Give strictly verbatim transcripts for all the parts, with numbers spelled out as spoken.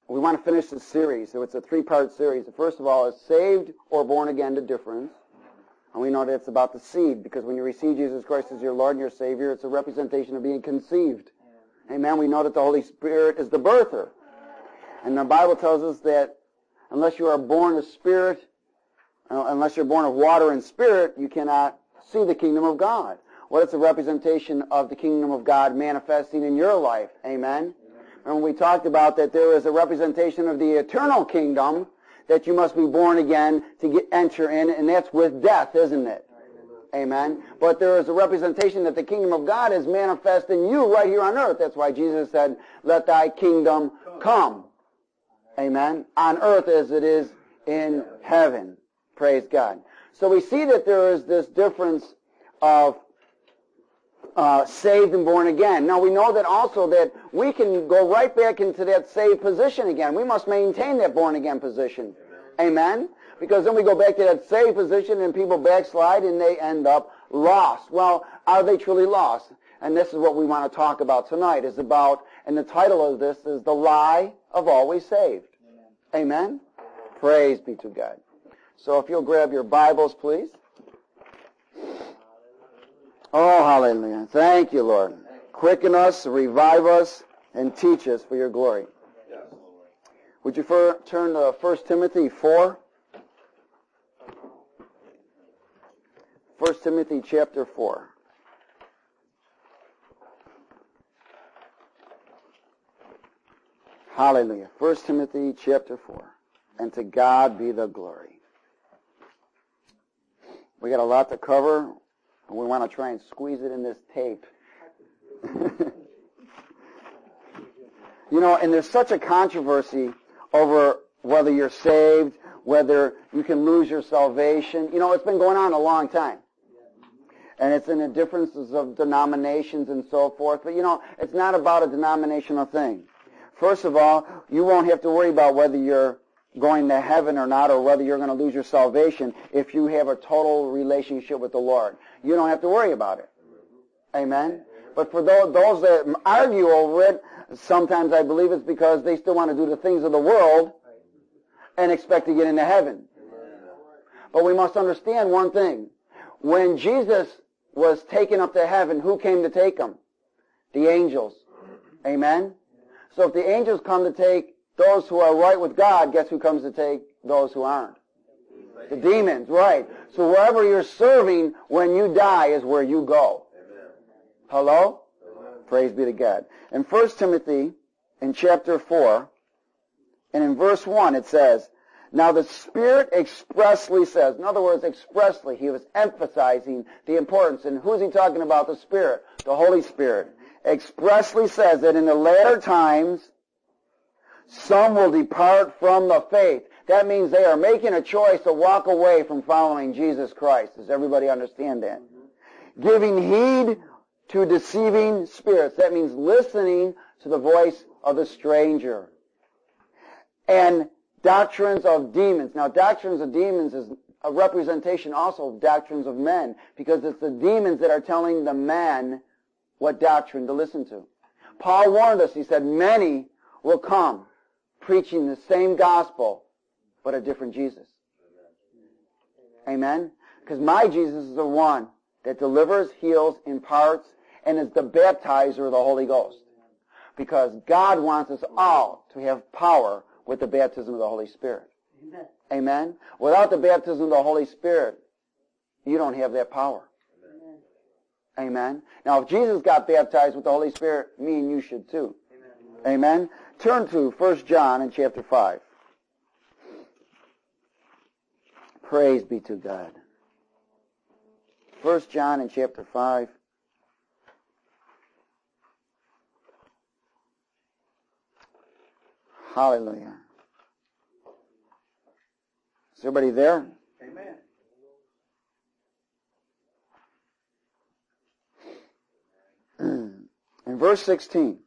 we want to finish this series. So it's a three-part series. The first of all is saved or born again, the difference. And we know that it's about the seed, because when you receive Jesus Christ as your Lord and your Savior, it's a representation of being conceived. Amen. We know that the Holy Spirit is the birther. And the Bible tells us that unless you are born of Spirit, uh, unless you're born of water and Spirit, you cannot see the kingdom of God. Well, it's a representation of the kingdom of God manifesting in your life. Amen. And we talked about that there is a representation of the eternal kingdom that you must be born again to get, enter in, and that's with death, isn't it? Amen. But there is a representation that the kingdom of God is manifest in you right here on earth. That's why Jesus said, let thy kingdom come. Amen. On earth as it is in heaven. Praise God. So we see that there is this difference of Uh, saved and born again. Now we know that also that we can go right back into that saved position again. We must maintain that born again position. Amen. Amen? Because then we go back to that saved position and people backslide and they end up lost. Well, are they truly lost? And this is what we want to talk about tonight, is about, and the title of this is The Lie of Always Saved. Amen? Amen? Praise be to God. So if you'll grab your Bibles, please. Oh, hallelujah. Thank you, Lord. Quicken us, revive us, and teach us for your glory. Yes. Would you for, turn to First Timothy four? First Timothy chapter four. Hallelujah. First Timothy chapter four. And to God be the glory. We got a lot to cover. We want to try and squeeze it in this tape. You know, and there's such a controversy over whether you're saved, whether you can lose your salvation. You know, it's been going on a long time. And it's in the differences of denominations and so forth. But, you know, it's not about a denominational thing. First of all, you won't have to worry about whether you're going to heaven or not, or whether you're going to lose your salvation if you have a total relationship with the Lord. You don't have to worry about it. Amen? But for those, those that argue over it, sometimes I believe it's because they still want to do the things of the world and expect to get into heaven. But we must understand one thing. When Jesus was taken up to heaven, who came to take him? The angels. Amen? So if the angels come to take those who are right with God, guess who comes to take those who aren't? The demons, right. So wherever you're serving when you die is where you go. Amen. Hello? Amen. Praise be to God. In First Timothy, in chapter four, and in verse one, it says, now the Spirit expressly says, in other words, expressly, he was emphasizing the importance. And who's he talking about? The Spirit, the Holy Spirit. Expressly says that in the latter times, some will depart from the faith. That means they are making a choice to walk away from following Jesus Christ. Does everybody understand that? Mm-hmm. Giving heed to deceiving spirits. That means listening to the voice of the stranger. And doctrines of demons. Now, doctrines of demons is a representation also of doctrines of men, because it's the demons that are telling the men what doctrine to listen to. Paul warned us. He said, many will come preaching the same gospel, but a different Jesus. Amen? Because my Jesus is the one that delivers, heals, imparts, and is the baptizer of the Holy Ghost. Because God wants us all to have power with the baptism of the Holy Spirit. Amen? Amen? Without the baptism of the Holy Spirit, you don't have that power. Amen? Amen? Now, if Jesus got baptized with the Holy Spirit, me and you should too. Amen? Amen? Turn to First John in chapter five. Praise be to God. First John in chapter five. Hallelujah. Is everybody there? Amen. In verse sixteen.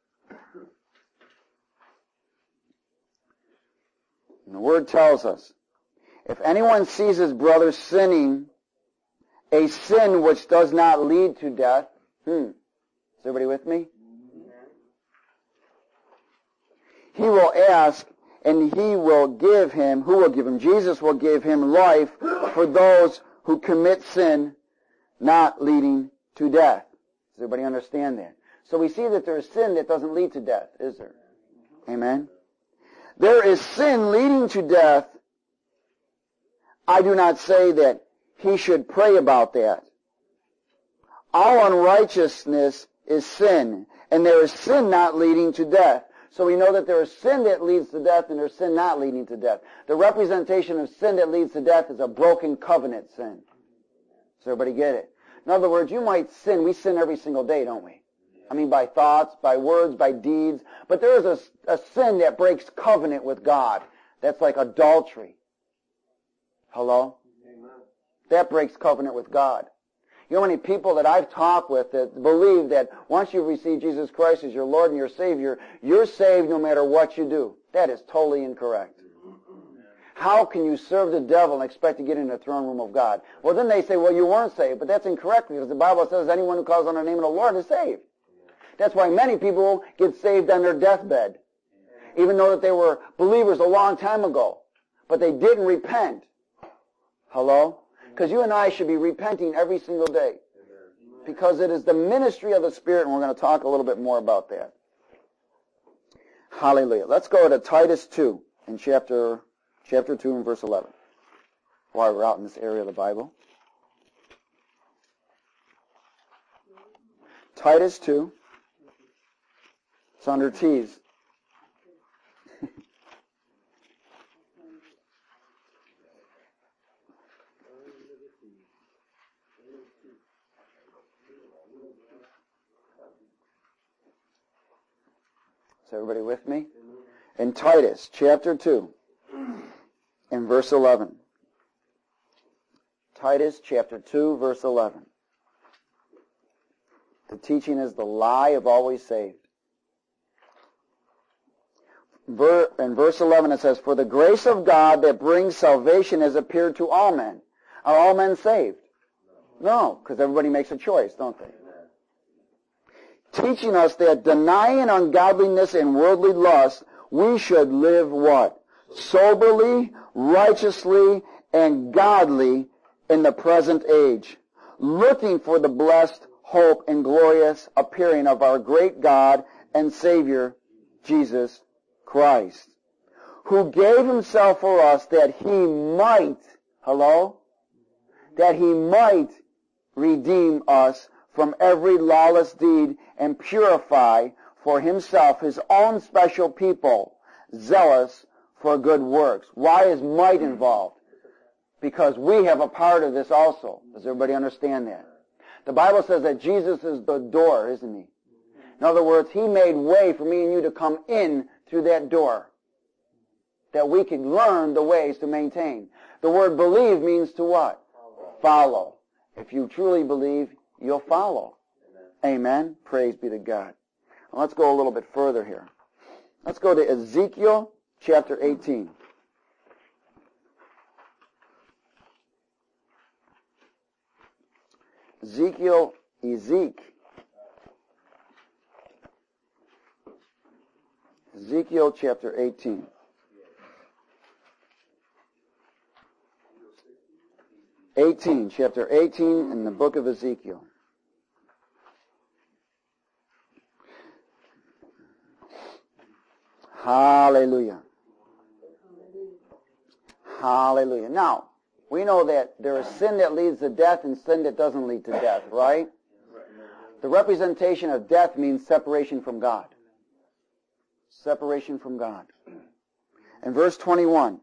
And the Word tells us, if anyone sees his brother sinning, a sin which does not lead to death, hmm, is everybody with me? he will ask, and he will give him, who will give him? Jesus will give him life for those who commit sin, not leading to death. Does everybody understand that? So we see that there is sin that doesn't lead to death, is there? Amen? There is sin leading to death. I do not say that he should pray about that. All unrighteousness is sin, and there is sin not leading to death. So we know that there is sin that leads to death, and there is sin not leading to death. The representation of sin that leads to death is a broken covenant sin. Does everybody get it? In other words, you might sin. We sin every single day, don't we? I mean, by thoughts, by words, by deeds. But there is a, a sin that breaks covenant with God. That's like adultery. Hello? Amen. That breaks covenant with God. You know how many people that I've talked with that believe that once you've received Jesus Christ as your Lord and your Savior, you're saved no matter what you do. That is totally incorrect. How can you serve the devil and expect to get in the throne room of God? Well, then they say, well, you weren't saved. But that's incorrect because the Bible says anyone who calls on the name of the Lord is saved. That's why many people get saved on their deathbed, even though that they were believers a long time ago. But they didn't repent. Hello? Because you and I should be repenting every single day. Because it is the ministry of the Spirit, and we're going to talk a little bit more about that. Hallelujah. Let's go to Titus two in chapter, chapter two and verse eleven. While we're out in this area of the Bible. Titus two. It's under T's. Is everybody with me? In Titus chapter two and verse eleven. Titus chapter two, verse eleven. The teaching is the lie of always saved. In verse eleven it says, for the grace of God that brings salvation has appeared to all men. Are all men saved? No, because everybody makes a choice, don't they? Teaching us that denying ungodliness and worldly lust, we should live what? Soberly, righteously, and godly in the present age, looking for the blessed hope and glorious appearing of our great God and Savior, Jesus Christ, who gave himself for us that he might, hello? That he might redeem us from every lawless deed and purify for himself his own special people, zealous for good works. Why is might involved? Because we have a part of this also. Does everybody understand that? The Bible says that Jesus is the door, isn't he? In other words, he made way for me and you to come in through that door, that we can learn the ways to maintain. The word believe means to what? Follow. Follow. If you truly believe, you'll follow. Amen. Amen. Praise be to God. Well, let's go a little bit further here. Let's go to Ezekiel chapter eighteen. Ezekiel, Ezek. Ezekiel chapter eighteen. eighteen, chapter eighteen in the book of Ezekiel. Hallelujah. Hallelujah. Now, we know that there is sin that leads to death and sin that doesn't lead to death, right? The representation of death means separation from God. Separation from God. In verse twenty-one,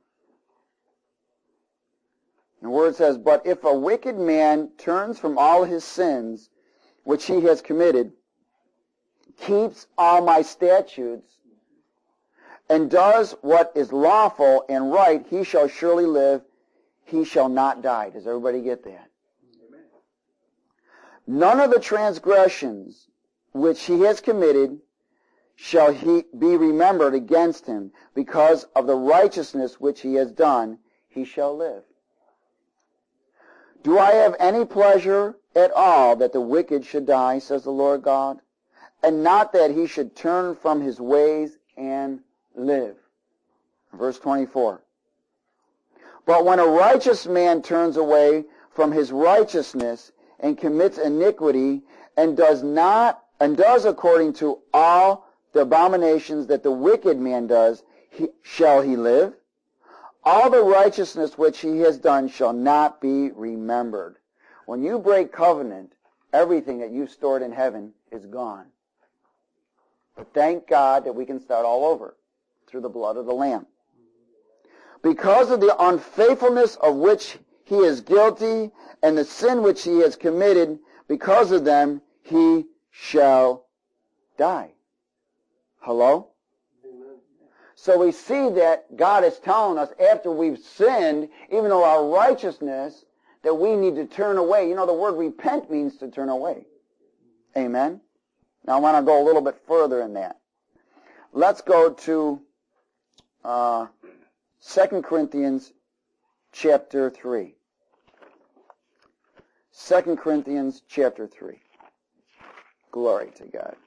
the word says, but if a wicked man turns from all his sins which he has committed, keeps all my statutes, and does what is lawful and right, he shall surely live, he shall not die. Does everybody get that? Amen. None of the transgressions which he has committed shall he be remembered against him, because of the righteousness which he has done, he shall live. Do I have any pleasure at all that the wicked should die, says the Lord God, and not that he should turn from his ways and live. Verse twenty-four. But when a righteous man turns away from his righteousness and commits iniquity and does not and does according to all the abominations that the wicked man does, he, shall he live? All the righteousness which he has done shall not be remembered. When you break covenant, everything that you stored in heaven is gone. But thank God that we can start all over through the blood of the Lamb. Because of the unfaithfulness of which he is guilty and the sin which he has committed, because of them he shall die. Hello? Amen. So we see that God is telling us after we've sinned, even though our righteousness, that we need to turn away. You know, the word repent means to turn away. Amen? Now I want to go a little bit further in that. Let's go to uh, Second Corinthians chapter three. Second Corinthians chapter three. Glory to God.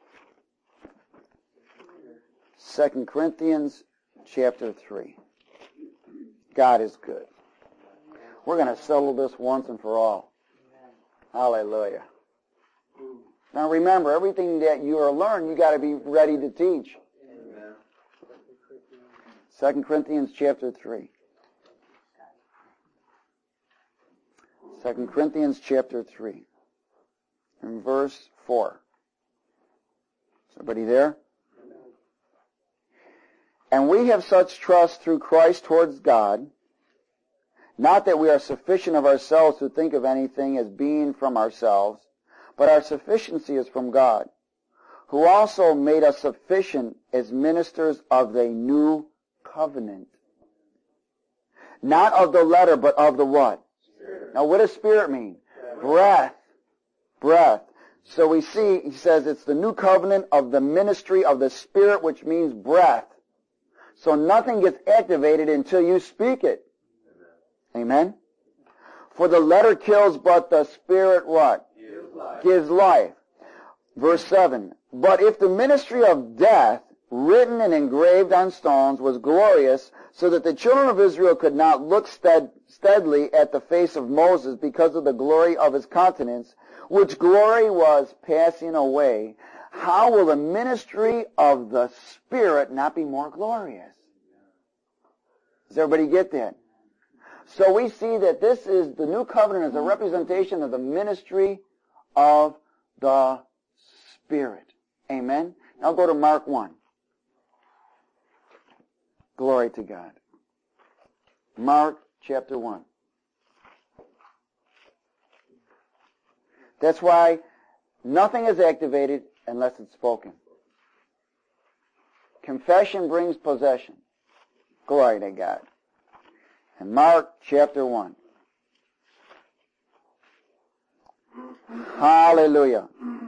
Second Corinthians chapter three. God is good. We're going to settle this once and for all. Hallelujah. Now remember, everything that you are learned, you got to be ready to teach. Amen. Second Corinthians chapter three. Second Corinthians chapter three. And verse four. Is everybody there? And we have such trust through Christ towards God, not that we are sufficient of ourselves to think of anything as being from ourselves, but our sufficiency is from God, who also made us sufficient as ministers of the new covenant. Not of the letter, but of the what? Spirit. Now what does spirit mean? Breath. Breath. So we see, he says it's the new covenant of the ministry of the Spirit, which means breath. So nothing gets activated until you speak it. Amen? Amen? For the letter kills, but the Spirit what? Gives life. Gives life. Verse seven. But if the ministry of death, written and engraved on stones, was glorious, so that the children of Israel could not look stead, steadily at the face of Moses because of the glory of his countenance, which glory was passing away, how will the ministry of the Spirit not be more glorious? Does everybody get that? So we see that this is, the new covenant is a representation of the ministry of the Spirit. Amen? Now go to Mark one. Glory to God. Mark chapter one. That's why nothing is activated unless it's spoken. Confession brings possession. Glory to God. And Mark chapter one. Hallelujah.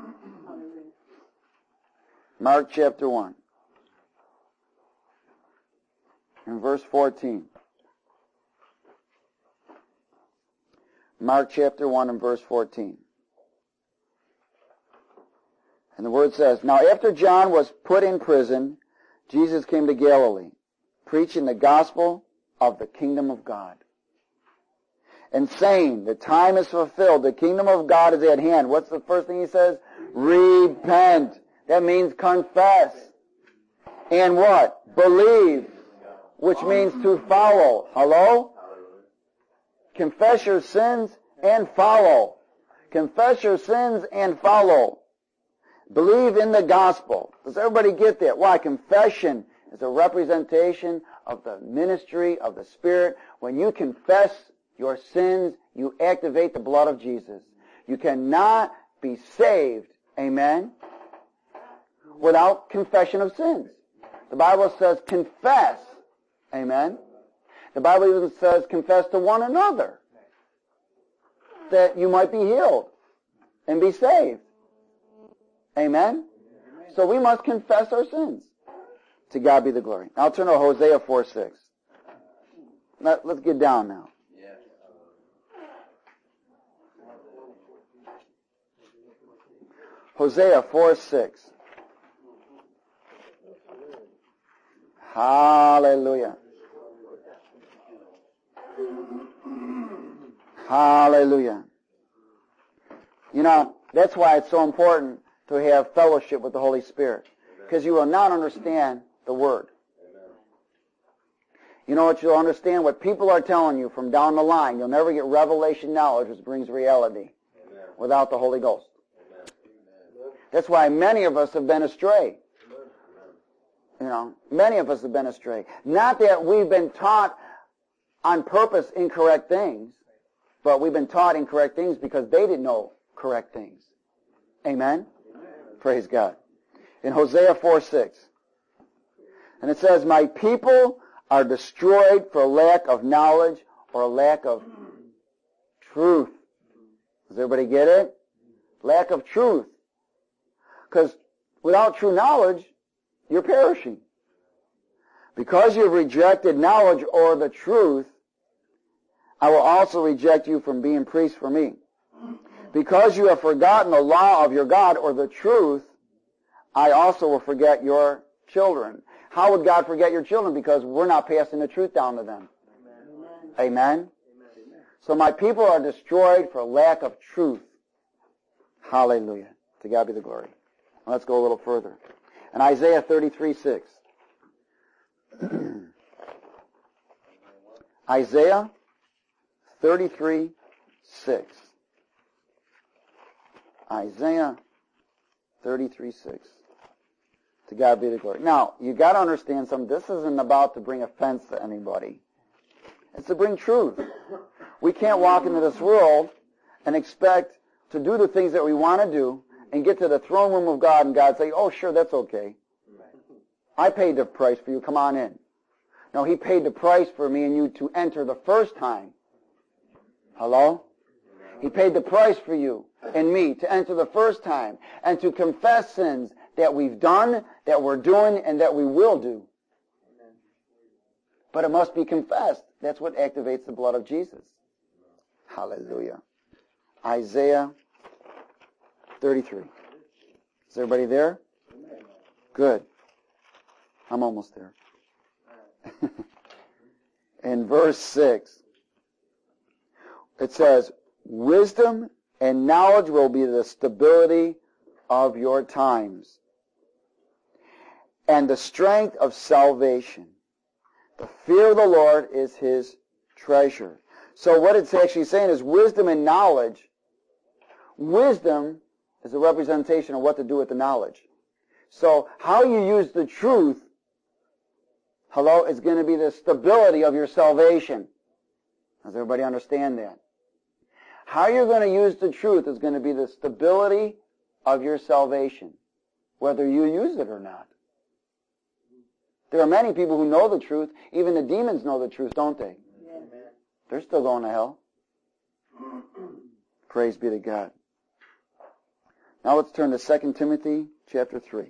Mark chapter one. And verse fourteen. Mark chapter one and verse fourteen. And the word says, Now after John was put in prison, Jesus came to Galilee, preaching the gospel of the kingdom of God, and saying, the time is fulfilled, the kingdom of God is at hand. What's the first thing he says? Repent. That means confess. And what? Believe, which means to follow. Hello? Confess your sins and follow. Confess your sins and follow. Believe in the gospel. Does everybody get that? Why? Confession is a representation of the ministry of the Spirit. When you confess your sins, you activate the blood of Jesus. You cannot be saved, amen, without confession of sins. The Bible says confess, amen. The Bible even says confess to one another that you might be healed and be saved. Amen? So we must confess our sins. To God be the glory. Now I'll turn to Hosea four six. Let, let's get down now. Hosea four six. Hallelujah. Hallelujah. You know, that's why it's so important to have fellowship with the Holy Spirit. Because you will not understand the Word. You know what? You'll understand what people are telling you from down the line. You'll never get revelation knowledge, which brings reality, Amen. Without the Holy Ghost. Amen. That's why many of us have been astray. Amen. You know, many of us have been astray. Not that we've been taught on purpose incorrect things, but we've been taught incorrect things because they didn't know correct things. Amen? Amen. Praise God. In Hosea four six, and it says, my people are destroyed for lack of knowledge or lack of truth. Does everybody get it? Lack of truth. Because without true knowledge, you're perishing. Because you've rejected knowledge or the truth, I will also reject you from being priests for me. Because you have forgotten the law of your God or the truth, I also will forget your children. How would God forget your children? Because we're not passing the truth down to them. Amen. Amen? Amen. So my people are destroyed for lack of truth. Hallelujah. To God be the glory. Let's go a little further. In Isaiah thirty-three six. Isaiah thirty-three six. Isaiah thirty-three six. To God be the glory. Now, you got to understand something. This isn't about to bring offense to anybody. It's to bring truth. We can't walk into this world and expect to do the things that we want to do and get to the throne room of God and God say, oh, sure, that's okay. I paid the price for you. Come on in. No, He paid the price for me and you to enter the first time. Hello? He paid the price for you and me to enter the first time and to confess sins that we've done, that we're doing, and that we will do. But it must be confessed. That's what activates the blood of Jesus. Hallelujah. Isaiah thirty-three. Is everybody there? Good. I'm almost there. In verse six, it says, wisdom and knowledge will be the stability of your times, and the strength of salvation. The fear of the Lord is His treasure. So what it's actually saying is wisdom and knowledge. Wisdom is a representation of what to do with the knowledge. So how you use the truth, hello, is going to be the stability of your salvation. Does everybody understand that? How you're going to use the truth is going to be the stability of your salvation, whether you use it or not. There are many people who know the truth. Even the demons know the truth, don't they? Yes. They're still going to hell. Praise be to God. Now let's turn to Second Timothy chapter three.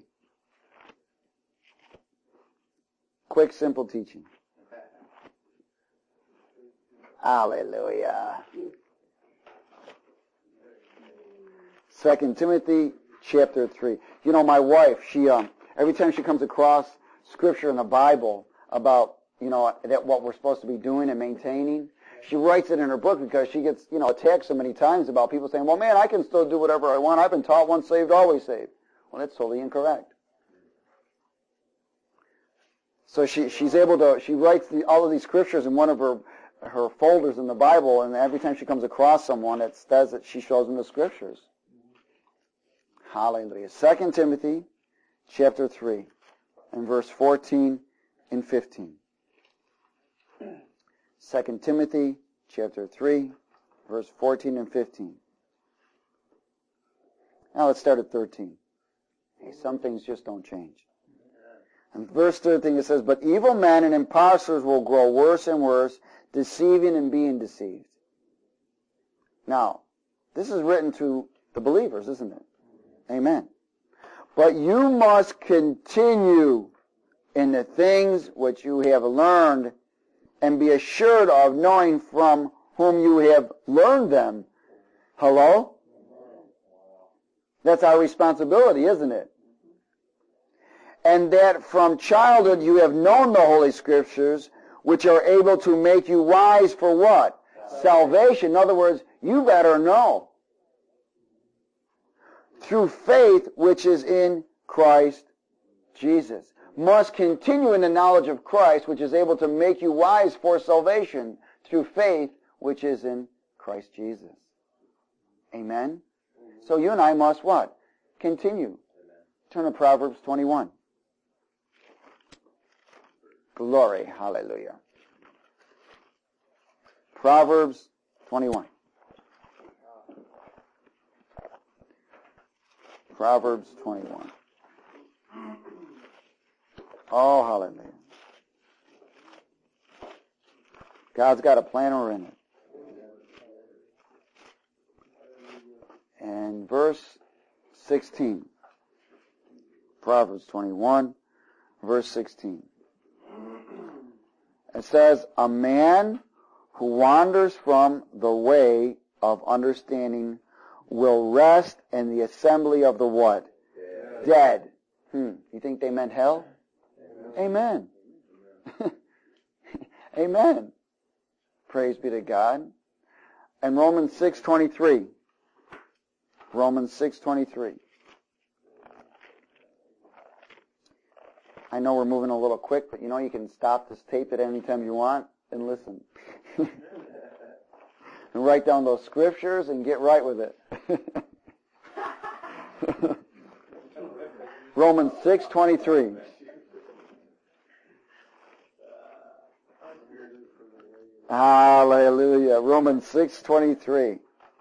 Quick, simple teaching. Hallelujah. Second Timothy chapter three. You know, my wife, she um, every time she comes across scripture in the Bible about, you know, that what we're supposed to be doing and maintaining, she writes it in her book because she gets, you know, attacked so many times about people saying, well, man, I can still do whatever I want. I've been taught once saved, always saved. Well, that's totally incorrect. So she she's able to, she writes the, all of these scriptures in one of her her folders in the Bible, and every time she comes across someone, it says that she shows them the scriptures. Hallelujah. Second Timothy chapter three and verse fourteen and fifteen. Second Timothy chapter three, verse fourteen and fifteen. Now let's start at thirteen. Hey, some things just don't change. And verse thirteen it says, but evil men and impostors will grow worse and worse, deceiving and being deceived. Now, this is written to the believers, isn't it? Amen. But you must continue in the things which you have learned and be assured of knowing from whom you have learned them. Hello? That's our responsibility, isn't it? and that from childhood you have known the Holy Scriptures, which are able to make you wise for what? Salvation. In other words, you better know. Through faith which is in Christ Jesus. Must continue in the knowledge of Christ, which is able to make you wise for salvation through faith which is in Christ Jesus. Amen? So you and I must what? Continue. Turn to Proverbs twenty-one. Glory. Hallelujah. Proverbs twenty-one. Proverbs twenty-one. Oh, hallelujah. God's got a plan, we're in it. And verse sixteen. Proverbs twenty-one, verse sixteen. It says, a man who wanders from the way of understanding will rest in the assembly of the what? Dead. Dead. Hmm. You think they meant hell? Amen. Amen. Amen. Praise be to God. And Romans six twenty-three. Romans six twenty-three. I know we're moving a little quick, but you know you can stop this tape at any time you want and listen. And write down those scriptures and get right with it. Romans six twenty-three. Hallelujah. Romans six twenty-three.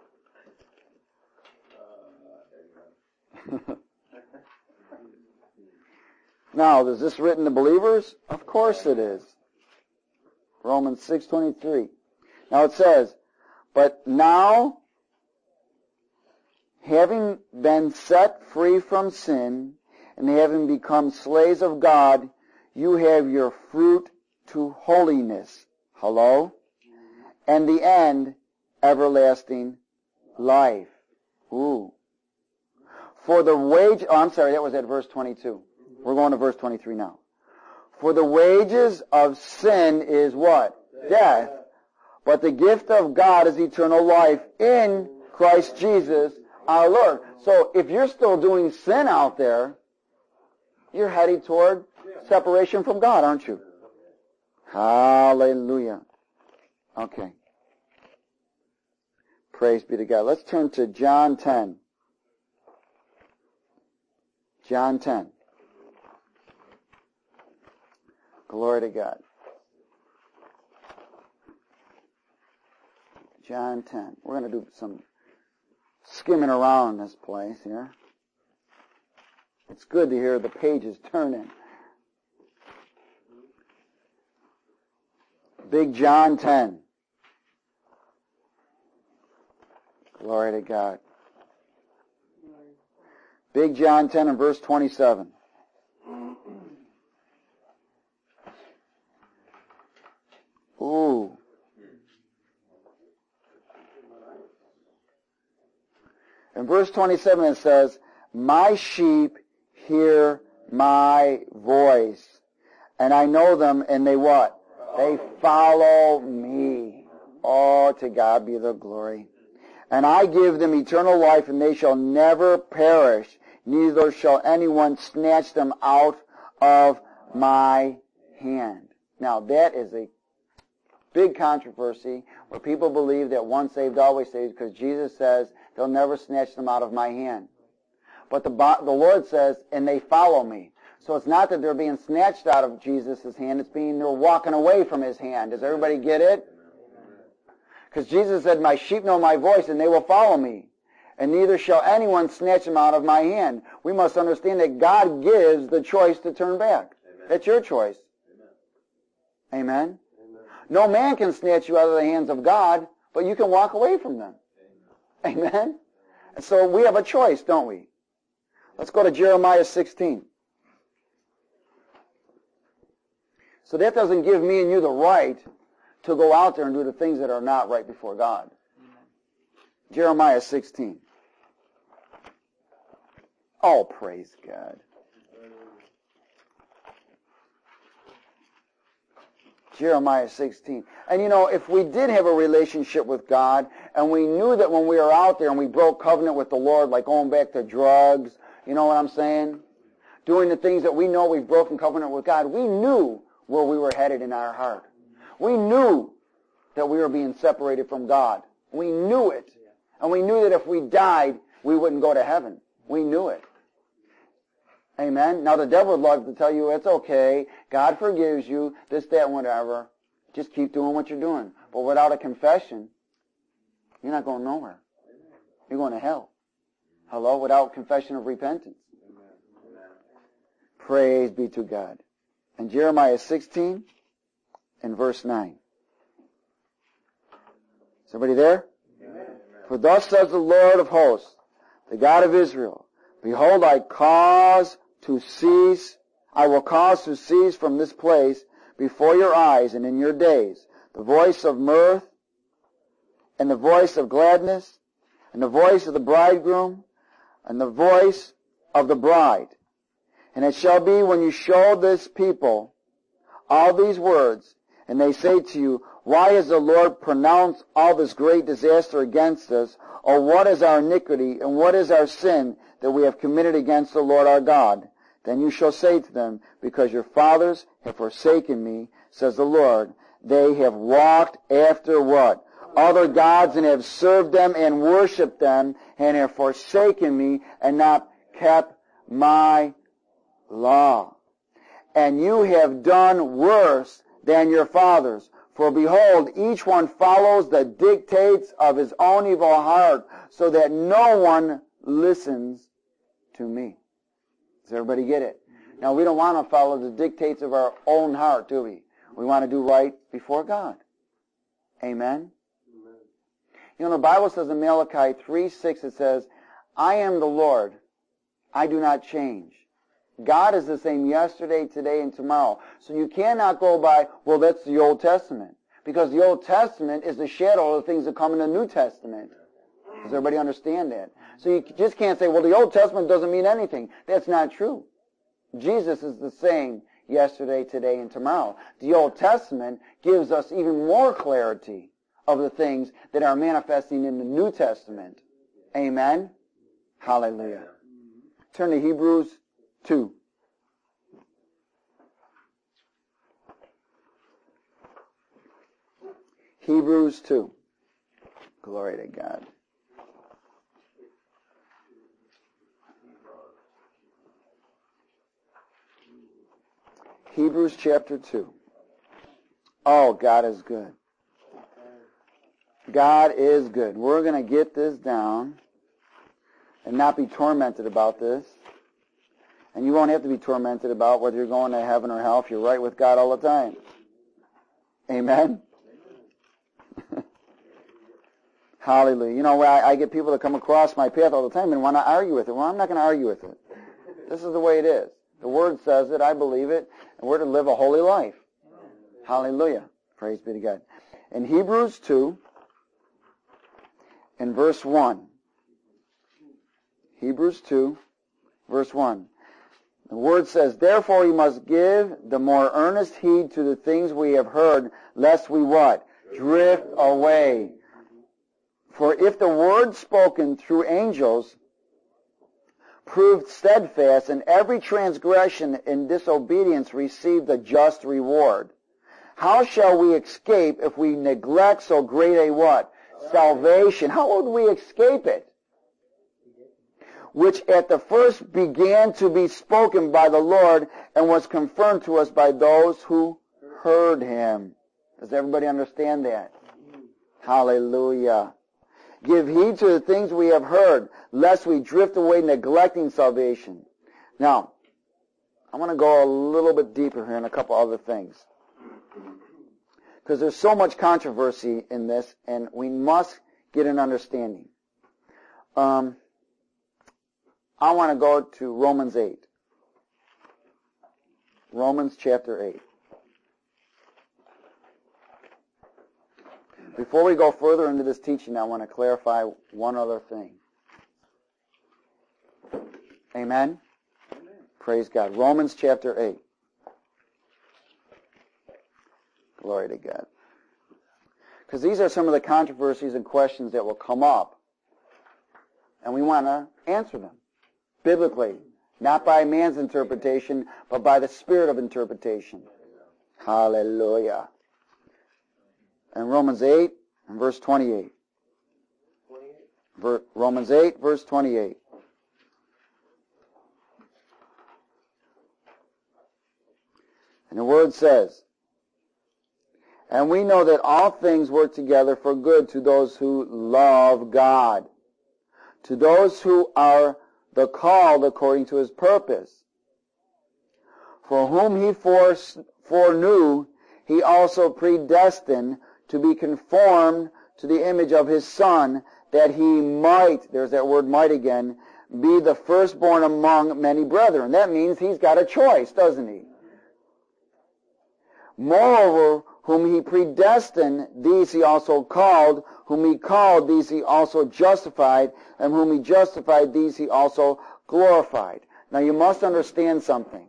Now, is this written to believers? Of course it is. Romans six twenty-three. Now it says, but now, having been set free from sin, and having become slaves of God, you have your fruit to holiness. Hello? And the end, everlasting life. Ooh. For the wage, oh, I'm sorry, that was at verse twenty-two. We're going to verse twenty-three now. For the wages of sin is what? Death. But the gift of God is eternal life in Christ Jesus our Lord. So if you're still doing sin out there, you're heading toward separation from God, aren't you? Hallelujah. Okay. Praise be to God. Let's turn to John ten. John ten. Glory to God. John ten. We're going to do some skimming around this place here. It's good to hear the pages turning. Big John ten. Glory to God. Big John ten and verse twenty-seven. Ooh. In verse twenty-seven it says, my sheep hear my voice, and I know them, and they what? They follow me. Oh, to God be the glory. And I give them eternal life, and they shall never perish, neither shall anyone snatch them out of my hand. Now, that is a big controversy where people believe that once saved, always saved, because Jesus says they'll never snatch them out of my hand. But the, the Lord says, and they follow me. So it's not that they're being snatched out of Jesus' hand, it's being they're walking away from his hand. Does everybody get it? Because Jesus said, my sheep know my voice, and they will follow me. And neither shall anyone snatch them out of my hand. We must understand that God gives the choice to turn back. Amen. That's your choice. Amen. Amen? Amen. No man can snatch you out of the hands of God, but you can walk away from them. Amen? Amen? And so we have a choice, don't we? Let's go to Jeremiah sixteen. So that doesn't give me and you the right to go out there and do the things that are not right before God. Amen. Jeremiah sixteen. Oh, praise God. Jeremiah sixteen. And you know, if we did have a relationship with God, and we knew that when we were out there and we broke covenant with the Lord, like going back to drugs, you know what I'm saying? Doing the things that we know we've broken covenant with God, we knew where we were headed in our heart. We knew that we were being separated from God. We knew it. And we knew that if we died, we wouldn't go to heaven. We knew it. Amen? Now the devil would love to tell you, it's okay, God forgives you, this, that, and whatever. Just keep doing what you're doing. But without a confession, you're not going nowhere. You're going to hell. Hello? Without confession of repentance. Praise be to God. And Jeremiah sixteen and verse nine. Is everybody there? Amen. For thus says the Lord of hosts, the God of Israel, behold, I cause to cease, I will cause to cease from this place before your eyes and in your days the voice of mirth and the voice of gladness and the voice of the bridegroom and the voice of the bride. And it shall be when you show this people all these words, and they say to you, why has the Lord pronounced all this great disaster against us? Or what is our iniquity and what is our sin that we have committed against the Lord our God? Then you shall say to them, because your fathers have forsaken me, says the Lord, they have walked after what? Other gods, and have served them and worshipped them, and have forsaken me and not kept my law. And you have done worse than your fathers. For behold, each one follows the dictates of his own evil heart, so that no one listens to me. Does everybody get it? Now, we don't want to follow the dictates of our own heart, do we? We want to do right before God. Amen? Amen. You know, the Bible says in Malachi three six, it says, I am the Lord. I do not change. God is the same yesterday, today, and tomorrow. So you cannot go by, well, that's the Old Testament. Because the Old Testament is the shadow of the things that come in the New Testament. Does everybody understand that? So you just can't say, well, the Old Testament doesn't mean anything. That's not true. Jesus is the same yesterday, today, and tomorrow. The Old Testament gives us even more clarity of the things that are manifesting in the New Testament. Amen? Hallelujah. Turn to Hebrews two. Hebrews two. Glory to God. Hebrews chapter two. Oh, God is good. God is good. We're going to get this down and not be tormented about this. And you won't have to be tormented about whether you're going to heaven or hell if you're right with God all the time. Amen? Hallelujah. You know, I, I get people that come across my path all the time and want to argue with it. Well, I'm not going to argue with it. This is the way it is. The Word says it, I believe it, and we're to live a holy life. Hallelujah. Praise be to God. In Hebrews two, in verse one, Hebrews two, verse one, the Word says, therefore you must give the more earnest heed to the things we have heard, lest we what? Drift away. For if the word spoken through angels proved steadfast, and every transgression and disobedience received a just reward, how shall we escape if we neglect so great a what? Salvation. How would we escape it? Which at the first began to be spoken by the Lord and was confirmed to us by those who heard him. Does everybody understand that? Hallelujah. Give heed to the things we have heard, lest we drift away neglecting salvation. Now, I want to go a little bit deeper here in a couple other things. Because there's so much controversy in this, and we must get an understanding. Um, I want to go to Romans eight. Romans chapter eight. Before we go further into this teaching, I want to clarify one other thing. Amen? Amen. Praise God. Romans chapter eight. Glory to God. Because these are some of the controversies and questions that will come up. And we want to answer them biblically. Not by man's interpretation, but by the spirit of interpretation. Hallelujah. And Romans eight and verse twenty-eight. Ver- Romans eight, verse twenty-eight. And the word says, and we know that all things work together for good to those who love God, to those who are the called according to his purpose. For whom he foreknew, he also predestined to be conformed to the image of his Son, that he might, there's that word might again, be the firstborn among many brethren. That means he's got a choice, doesn't he? Moreover, whom he predestined, these he also called. Whom he called, these he also justified. And whom he justified, these he also glorified. Now you must understand something.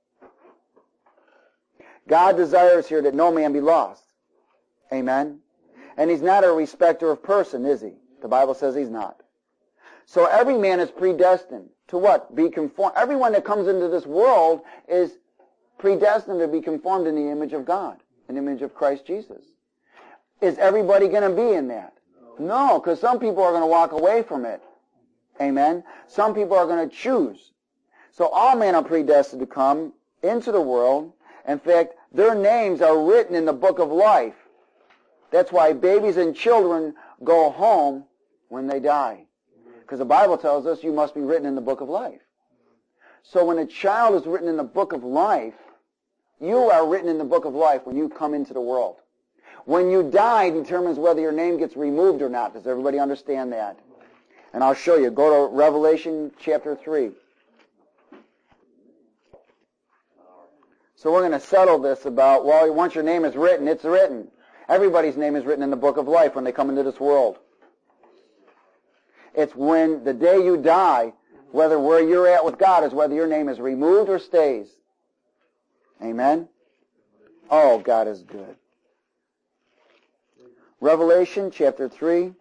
God desires here that no man be lost. Amen? And he's not a respecter of person, is he? The Bible says he's not. So every man is predestined to what? Be conformed. Everyone that comes into this world is predestined to be conformed in the image of God, in the image of Christ Jesus. Is everybody going to be in that? No, because some people are going to walk away from it. Amen? Some people are going to choose. So all men are predestined to come into the world. In fact, their names are written in the book of life. That's why babies and children go home when they die. Because the Bible tells us you must be written in the book of life. So when a child is written in the book of life, you are written in the book of life when you come into the world. When you die determines whether your name gets removed or not. Does everybody understand that? And I'll show you. Go to Revelation chapter three. So we're going to settle this about, well, once your name is written, it's written. Everybody's name is written in the book of life when they come into this world. It's when the day you die, whether where you're at with God is whether your name is removed or stays. Amen? Oh, God is good. Revelation chapter three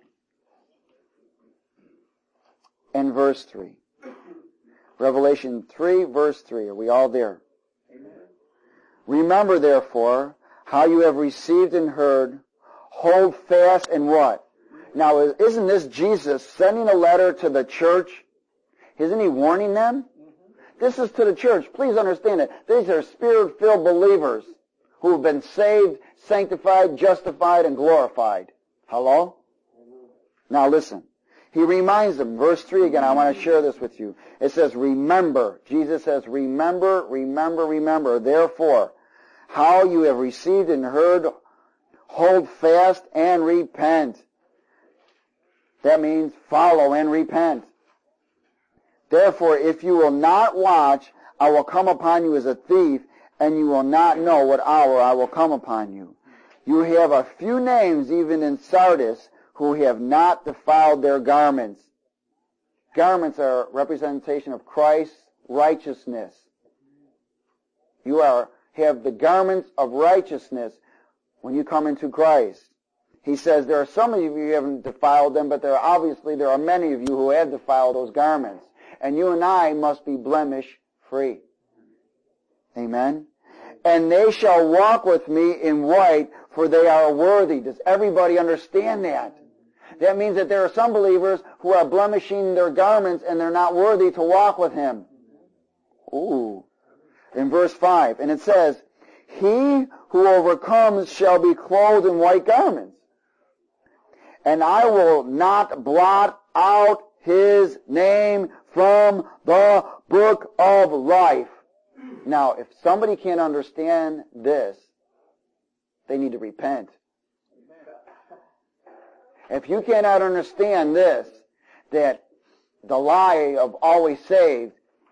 and verse three. Revelation three, verse three. Are we all there? Amen. Remember, therefore, how you have received and heard, hold fast in what? Now, isn't this Jesus sending a letter to the church? Isn't he warning them? This is to the church. Please understand it. These are spirit-filled believers who have been saved, sanctified, justified, and glorified. Hello? Now listen. He reminds them, verse three again, I want to share this with you. It says, remember. Jesus says, remember, remember, remember. Therefore, how you have received and heard, hold fast and repent. That means follow and repent. Therefore, if you will not watch, I will come upon you as a thief, and you will not know what hour I will come upon you. You have a few names even in Sardis who have not defiled their garments. Garments are a representation of Christ's righteousness. You are have the garments of righteousness when you come into Christ. He says there are some of you who haven't defiled them, but there are obviously there are many of you who have defiled those garments. And you and I must be blemish-free. Amen? And they shall walk with me in white, for they are worthy. Does everybody understand that? That means that there are some believers who are blemishing their garments and they're not worthy to walk with him. Ooh. In verse five, and it says, he who overcomes shall be clothed in white garments, and I will not blot out his name from the book of life. Now, if somebody can't understand this, they need to repent. If you cannot understand this, that the lie of always saved,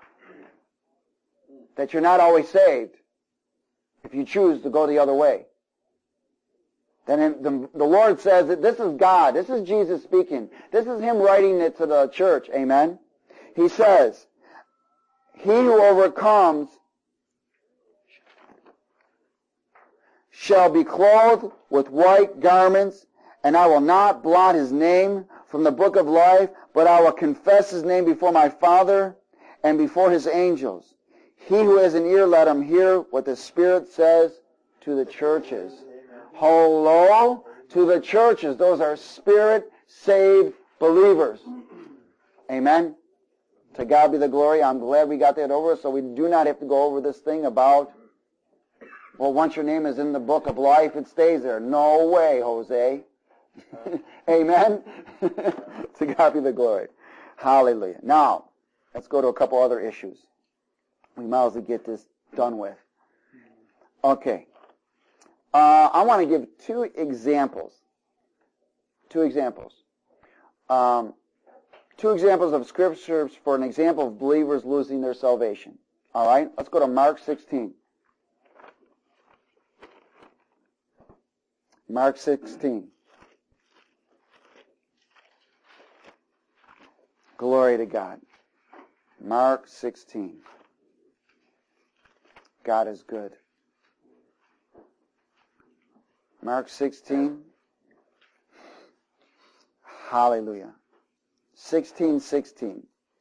that you're not always saved, if you choose to go the other way, then the, the Lord says that this is God. This is Jesus speaking. This is him writing it to the church. Amen? He says, he who overcomes shall be clothed with white garments, and I will not blot his name from the book of life, but I will confess his name before my Father and before his angels. He who has an ear, let him hear what the Spirit says to the churches. Hello to the churches. Those are Spirit-saved believers. Amen. To God be the glory. I'm glad we got that over, so we do not have to go over this thing about, well, once your name is in the book of life, it stays there. No way, Jose. Amen. To God be the glory. Hallelujah. Now, let's go to a couple other issues. We might as well get this done with. Okay. Uh, I want to give two examples. Two examples. Um, two examples of scriptures for an example of believers losing their salvation. All right? Let's go to Mark sixteen. Mark sixteen. Glory to God. Mark sixteen. God is good. Mark sixteen. Hallelujah. sixteen sixteen.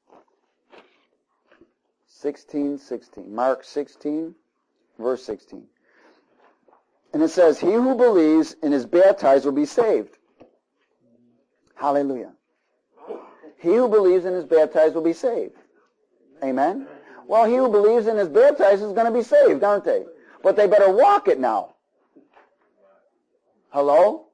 sixteen sixteen. Mark sixteen, verse sixteen. And it says, he who believes and is baptized will be saved. Hallelujah. He who believes and is baptized will be saved. Amen? Well, he who believes and is baptized is going to be saved, aren't they? But they better walk it now. Hello?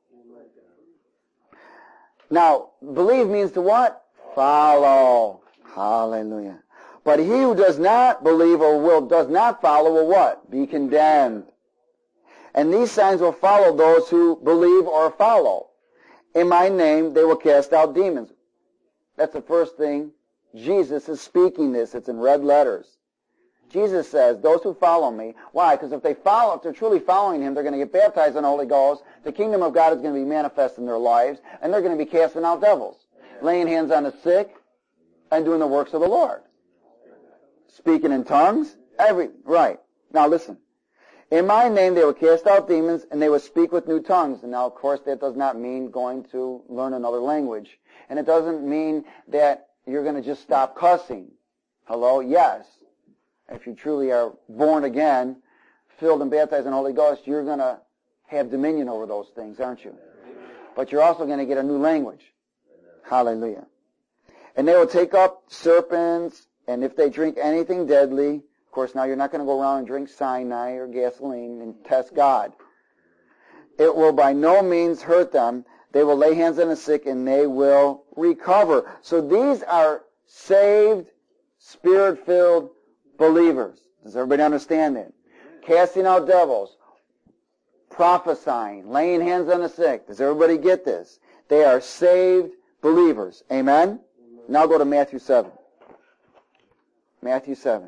Now, believe means to what? Follow. Hallelujah. But he who does not believe or will does not follow will what? Be condemned. And these signs will follow those who believe or follow. In my name they will cast out demons. That's the first thing. Jesus is speaking this. It's in red letters. Jesus says, those who follow me. Why? Because if they follow, if they're truly following him, they're going to get baptized in the Holy Ghost. The kingdom of God is going to be manifest in their lives, and they're going to be casting out devils, laying hands on the sick, and doing the works of the Lord. Speaking in tongues, every right. Now listen. In my name they will cast out demons, and they will speak with new tongues. And now, of course, that does not mean going to learn another language. And it doesn't mean that you're going to just stop cussing. Hello? Yes. If you truly are born again, filled and baptized in the Holy Ghost, you're going to have dominion over those things, aren't you? But you're also going to get a new language. Hallelujah. And they will take up serpents, and if they drink anything deadly, of course, now you're not going to go around and drink cyanide or gasoline and test God. It will by no means hurt them. They will lay hands on the sick, and they will recover. So these are saved, Spirit-filled believers. Does everybody understand that? Casting out devils, prophesying, laying hands on the sick. Does everybody get this? They are saved believers. Amen? Now go to Matthew seven. Matthew seven.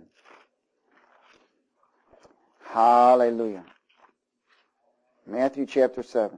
Hallelujah. Matthew chapter seven.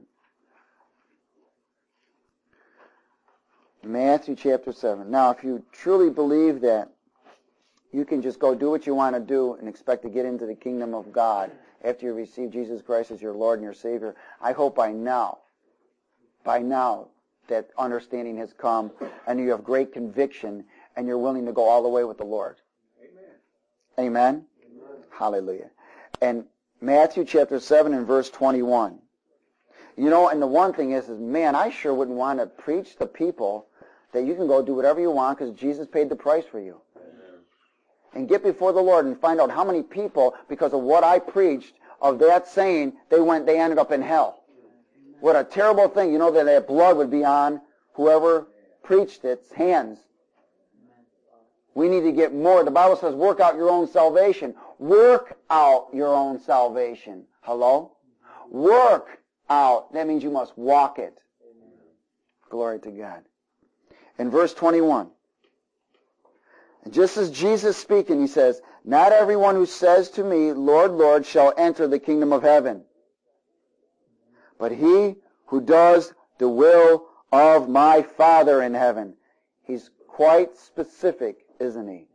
Matthew chapter seven. Now, if you truly believe that you can just go do what you want to do and expect to get into the kingdom of God after you receive Jesus Christ as your Lord and your Savior, I hope by now, by now, that understanding has come and you have great conviction and you're willing to go all the way with the Lord. Amen? Amen? Amen. Hallelujah. And Matthew chapter seven and verse twenty-one. You know, and the one thing is, is, man, I sure wouldn't want to preach to people that you can go do whatever you want because Jesus paid the price for you. Amen. And get before the Lord and find out how many people, because of what I preached, of that saying, they went, they ended up in hell. What a terrible thing. You know that that blood would be on whoever preached its hands. We need to get more. The Bible says, work out your own salvation. Work out your own salvation. Hello? Work out. That means you must walk it. Glory to God. In verse twenty-one, and just as Jesus speaking, he says, not everyone who says to me, Lord, Lord, shall enter the kingdom of heaven, but he who does the will of my Father in heaven. He's quite specific, isn't he?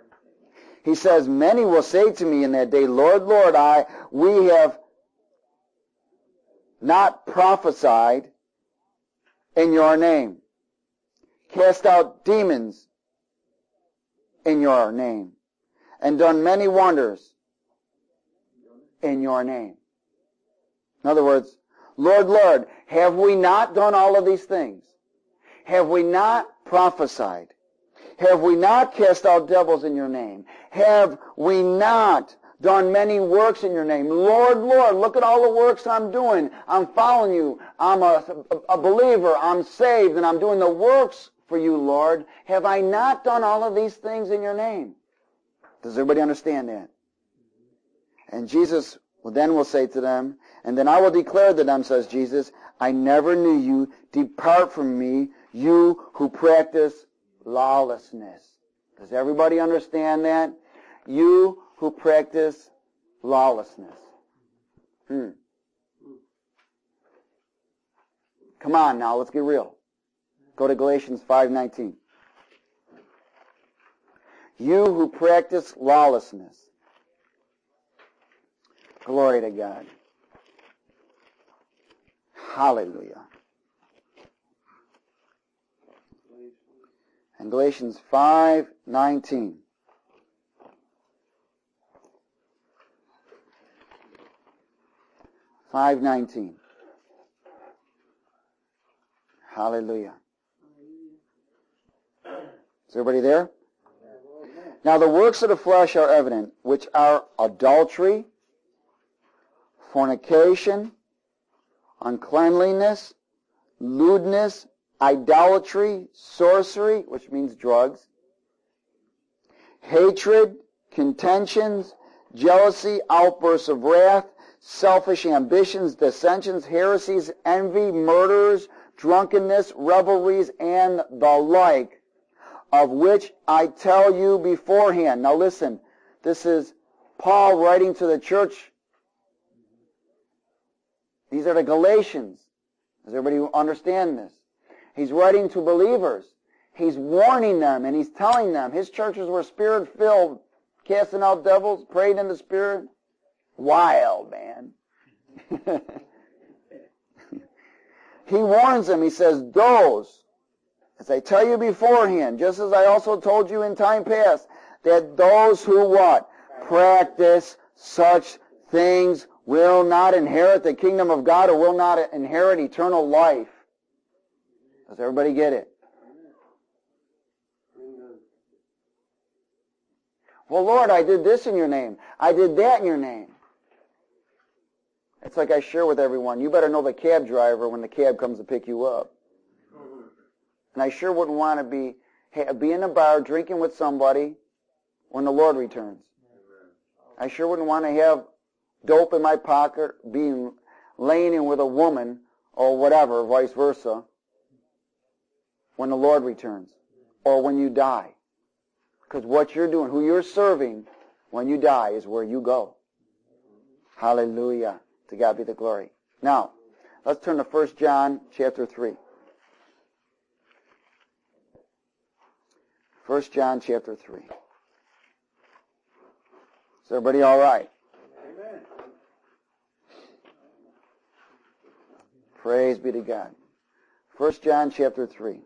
He says, many will say to me in that day, Lord, Lord, I we have not prophesied in your name, cast out demons in your name, and done many wonders in your name. In other words, Lord, Lord, have we not done all of these things? Have we not prophesied? Have we not cast out devils in your name? Have we not done many works in your name? Lord, Lord, look at all the works I'm doing. I'm following you. I'm a, a believer. I'm saved, and I'm doing the works for you, Lord. Have I not done all of these things in your name? Does everybody understand that? And Jesus well, then will say to them, and then I will declare to them, says Jesus, I never knew you. Depart from me, you who practice lawlessness. Does everybody understand that? You who practice lawlessness. Hmm. Come on now, let's get real. Go to Galatians five nineteen. You who practice lawlessness. Glory to God. Hallelujah. And Galatians five nineteen. five nineteen. Hallelujah. Is everybody there? Now the works of the flesh are evident, which are adultery, fornication, uncleanliness, lewdness, idolatry, sorcery, which means drugs, hatred, contentions, jealousy, outbursts of wrath, selfish ambitions, dissensions, heresies, envy, murders, drunkenness, revelries, and the like, of which I tell you beforehand. Now listen, this is Paul writing to the church. These are the Galatians. Does everybody understand this? He's writing to believers. He's warning them, and he's telling them. His churches were spirit-filled, casting out devils, praying in the Spirit. Wild, man. He warns them. He says, those, as I tell you beforehand, just as I also told you in time past, that those who what? Practice such things will not inherit the kingdom of God, or will not inherit eternal life. Does everybody get it? Well, Lord, I did this in your name. I did that in your name. It's like I share with everyone. You better know the cab driver when the cab comes to pick you up. And I sure wouldn't want to be be in a bar drinking with somebody when the Lord returns. I sure wouldn't want to have dope in my pocket, being laying in with a woman or whatever, vice versa, when the Lord returns or when you die. Because what you're doing, who you're serving when you die is where you go. Hallelujah. To God be the glory. Now, let's turn to First John chapter three. First John chapter three. Is everybody all right? Amen. Praise be to God. First John chapter three.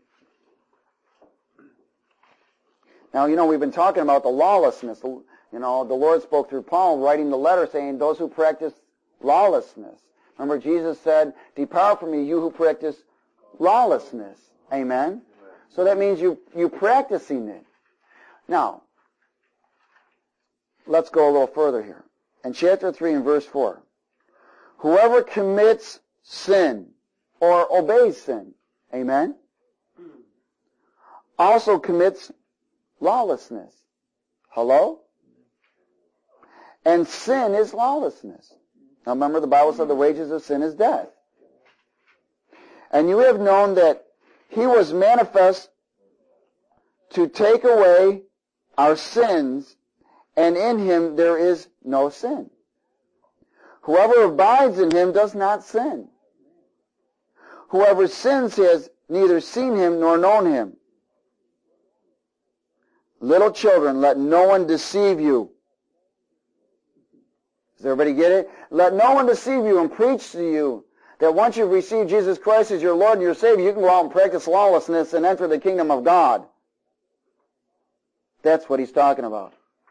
Now, you know, we've been talking about the lawlessness. You know, the Lord spoke through Paul, writing the letter saying, those who practice lawlessness. Remember, Jesus said, depart from me, you who practice lawlessness. Amen? So that means you, you practicing it. Now, let's go a little further here. In chapter three and verse four, whoever commits sin or obeys sin, amen, also commits lawlessness. Hello? And sin is lawlessness. Now remember, the Bible said the wages of sin is death. And you have known that he was manifest to take away our sins, and in him there is no sin. Whoever abides in him does not sin. Whoever sins has neither seen him nor known him. Little children, let no one deceive you. Does everybody get it? Let no one deceive you and preach to you that once you've received Jesus Christ as your Lord and your Savior, you can go out and practice lawlessness and enter the kingdom of God. That's what he's talking about.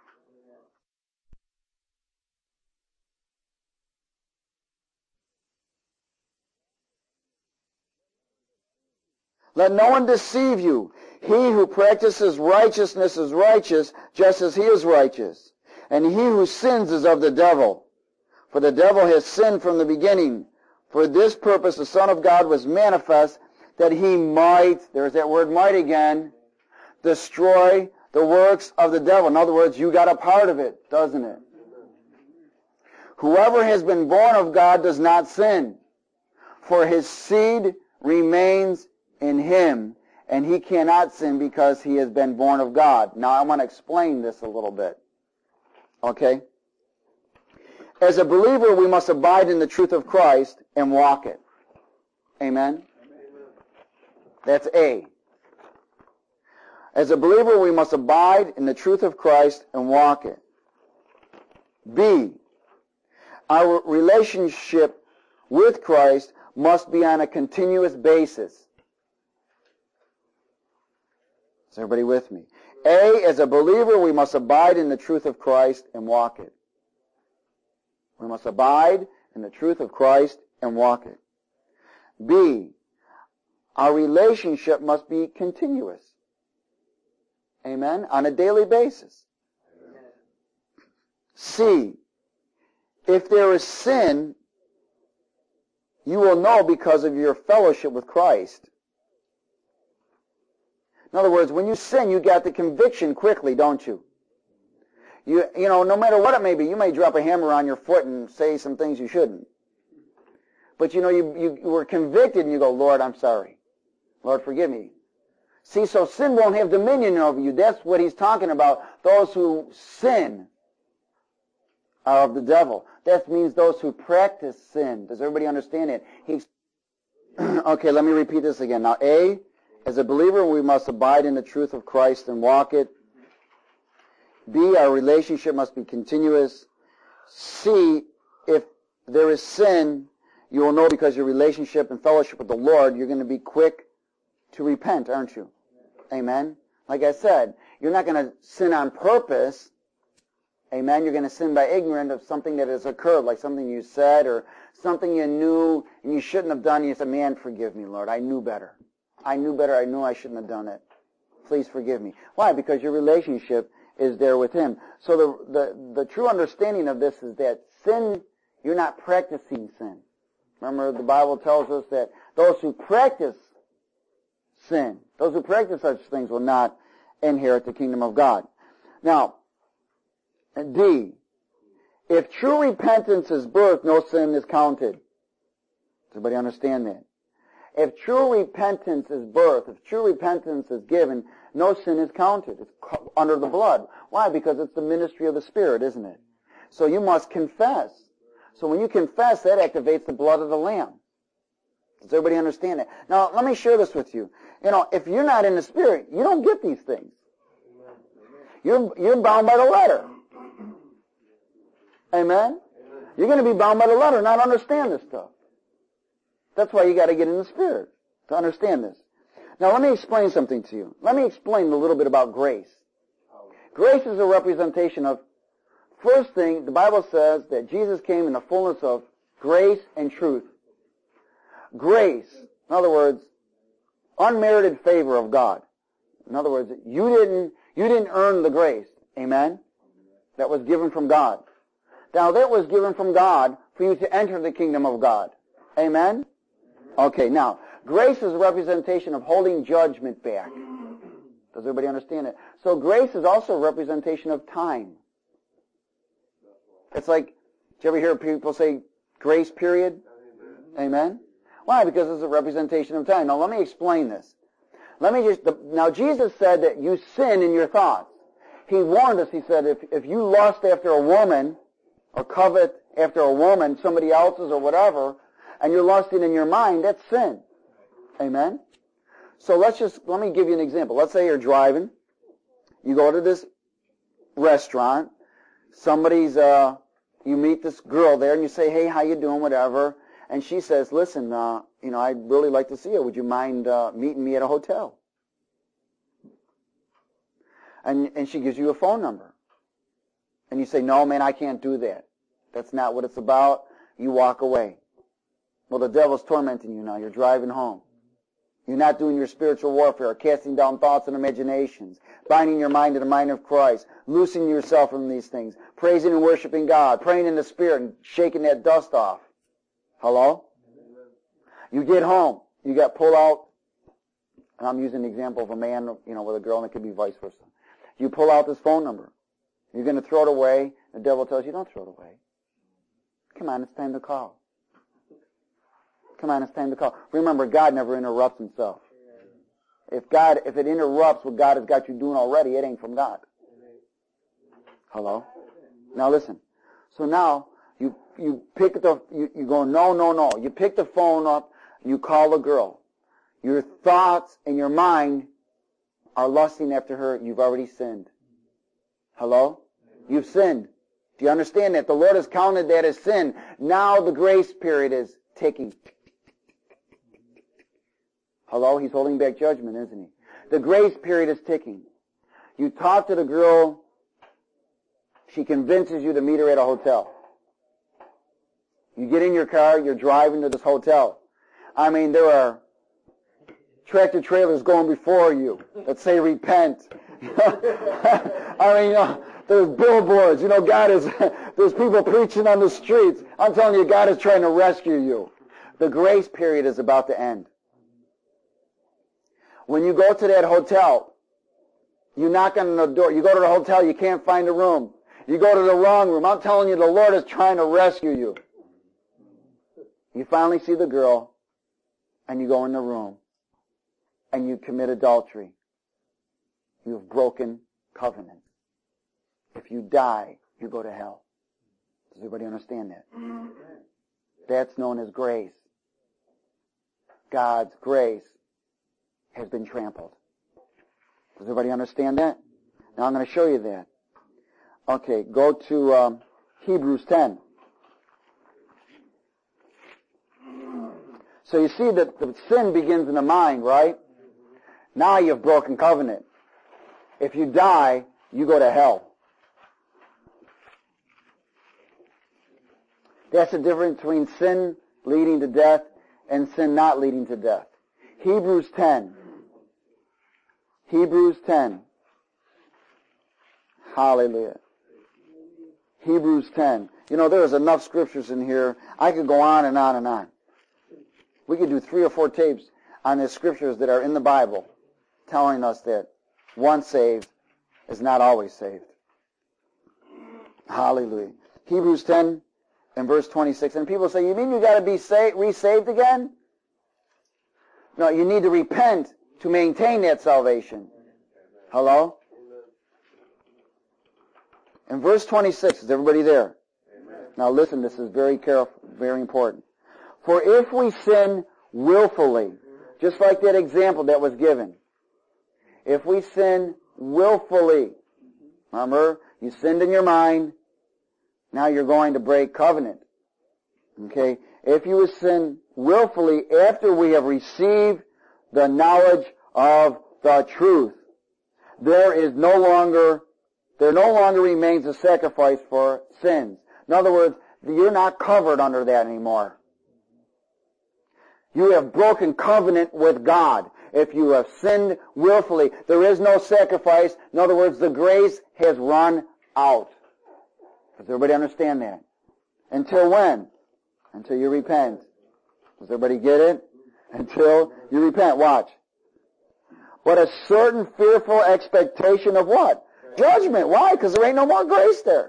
Let no one deceive you. He who practices righteousness is righteous, just as he is righteous. And he who sins is of the devil. For the devil has sinned from the beginning. For this purpose the Son of God was manifest, that he might, there's that word might again, destroy the works of the devil. In other words, you got a part of it, doesn't it? Whoever has been born of God does not sin, for his seed remains in him, and he cannot sin because he has been born of God. Now I want to explain this a little bit. Okay? As a believer, we must abide in the truth of Christ and walk it. Amen? That's A. As a believer, we must abide in the truth of Christ and walk it. B. Our relationship with Christ must be on a continuous basis. Is everybody with me? A, as a believer, we must abide in the truth of Christ and walk it. We must abide in the truth of Christ and walk it. B, our relationship must be continuous. Amen? On a daily basis. Amen. C, if there is sin, you will know because of your fellowship with Christ. In other words, when you sin, you get the conviction quickly, don't you? You, you know, no matter what it may be, you may drop a hammer on your foot and say some things you shouldn't. But you know, you, you, you were convicted and you go, Lord, I'm sorry. Lord, forgive me. See, so sin won't have dominion over you. That's what he's talking about. Those who sin are of the devil. That means those who practice sin. Does everybody understand it? He's okay, let me repeat this again. Now, A, as a believer, we must abide in the truth of Christ and walk it. B, our relationship must be continuous. C, if there is sin, you will know because your relationship and fellowship with the Lord, you're going to be quick to repent, aren't you? Amen? Like I said, you're not going to sin on purpose. Amen? You're going to sin by ignorance of something that has occurred, like something you said or something you knew and you shouldn't have done. And you said, man, forgive me, Lord. I knew better. I knew better. I knew I shouldn't have done it. Please forgive me. Why? Because your relationship is there with him. So the, the, the true understanding of this is that sin, you're not practicing sin. Remember, the Bible tells us that those who practice sin, those who practice such things will not inherit the kingdom of God. Now, D, if true repentance is birth, no sin is counted. Does everybody understand that? If true repentance is birth, if true repentance is given, no sin is counted. It's under the blood. Why? Because it's the ministry of the Spirit, isn't it? So you must confess. So when you confess, that activates the blood of the Lamb. Does everybody understand that? Now, let me share this with you. You know, if you're not in the Spirit, you don't get these things. You're, you're bound by the letter. Amen? You're going to be bound by the letter, not understand this stuff. That's why you got to get in the Spirit to understand this. Now, let me explain something to you. Let me explain a little bit about grace. Grace is a representation of, first thing, the Bible says that Jesus came in the fullness of grace and truth. Grace, in other words, unmerited favor of God. In other words, you didn't, you didn't earn the grace. Amen? That was given from God. Now, that was given from God for you to enter the kingdom of God. Amen? Okay, now, grace is a representation of holding judgment back. Does everybody understand it? So grace is also a representation of time. It's like, did you ever hear people say grace period? Amen? Why? Because it's a representation of time. Now, let me explain this. Let me just, the, now Jesus said that you sin in your thoughts. He warned us, he said, if, if you lust after a woman, or covet after a woman, somebody else's or whatever, and you're lusting in your mind, that's sin. Amen? So let's just, let me give you an example. Let's say you're driving. You go to this restaurant. Somebody's, uh, you meet this girl there and you say, hey, how you doing, whatever. And she says, listen, uh, you know, I'd really like to see you. Would you mind uh, meeting me at a hotel? And, and she gives you a phone number. And you say, no, man, I can't do that. That's not what it's about. You walk away. Well, the devil's tormenting you now. You're driving home. You're not doing your spiritual warfare, casting down thoughts and imaginations, binding your mind to the mind of Christ, loosing yourself from these things, praising and worshiping God, praying in the Spirit and shaking that dust off. Hello? You get home. You got pulled out. And I'm using the example of a man, you know, with a girl, and it could be vice versa. You pull out this phone number. You're going to throw it away. The devil tells you, don't throw it away. Come on, it's time to call. Come on, it's time to call. Remember, God never interrupts himself. If God, if it interrupts what God has got you doing already, it ain't from God. Hello? Now listen. So now, you, you pick the, you, you go, no, no, no. You pick the phone up, you call the girl. Your thoughts and your mind are lusting after her. You've already sinned. Hello? You've sinned. Do you understand that? The Lord has counted that as sin. Now the grace period is ticking. Hello? He's holding back judgment, isn't he? The grace period is ticking. You talk to the girl. She convinces you to meet her at a hotel. You get in your car. You're driving to this hotel. I mean, there are tractor trailers going before you that say repent. I mean, you know, there's billboards. You know, God is, there's people preaching on the streets. I'm telling you, God is trying to rescue you. The grace period is about to end. When you go to that hotel, you knock on the door. You go to the hotel, you can't find a room. You go to the wrong room. I'm telling you, the Lord is trying to rescue you. You finally see the girl, and you go in the room, and you commit adultery. You have broken covenant. If you die, you go to hell. Does everybody understand that? That's known as grace. God's grace has been trampled. Does everybody understand that? Now I'm going to show you that. Okay, go to um, Hebrews ten. So you see that the sin begins in the mind, right? Now you've broken covenant. If you die, you go to hell. That's the difference between sin leading to death and sin not leading to death. Hebrews ten. Hebrews ten. Hallelujah. Hebrews ten. You know, there's enough scriptures in here. I could go on and on and on. We could do three or four tapes on the scriptures that are in the Bible telling us that once saved is not always saved. Hallelujah. Hebrews ten and verse twenty-six. And people say, you mean you got to be saved, re-saved again? No, you need to repent to maintain that salvation. Hello? In verse twenty-six, is everybody there? Amen. Now listen, this is very careful, very important. For if we sin willfully, just like that example that was given, if we sin willfully, remember, you sinned in your mind, now you're going to break covenant. Okay? If you sin willfully after we have received the knowledge of the truth, there is no longer, there no longer remains a sacrifice for sins. In other words, you're not covered under that anymore. You have broken covenant with God. If you have sinned willfully, there is no sacrifice. In other words, the grace has run out. Does everybody understand that? Until when? Until you repent. Does everybody get it? Until you repent. Watch. But a certain fearful expectation of what? Judgment. Why? Because there ain't no more grace there.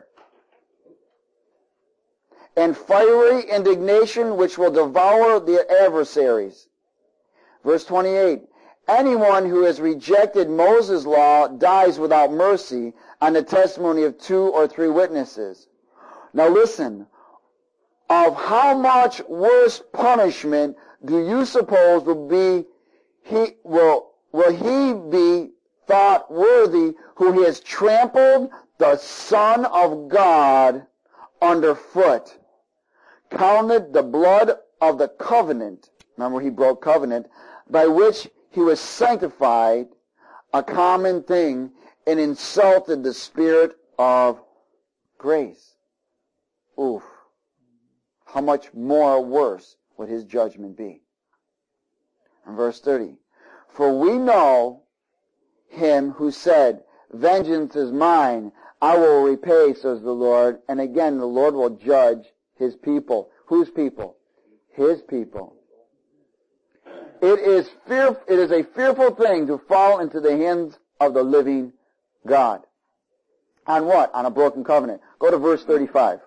And fiery indignation which will devour the adversaries. Verse twenty-eight. Anyone who has rejected Moses' law dies without mercy on the testimony of two or three witnesses. Now listen. Of how much worse punishment do you suppose will be he will will he be thought worthy who has trampled the Son of God underfoot, counted the blood of the covenant, remember he broke covenant, by which he was sanctified, a common thing, and insulted the Spirit of grace. Oof. How much more worse would his judgment be? In verse thirty, for we know him who said, vengeance is mine, I will repay, says the Lord. And again, the Lord will judge his people. Whose people? His people. It is fear, it is a fearful thing to fall into the hands of the living God. On what? On a broken covenant. Go to verse thirty-five.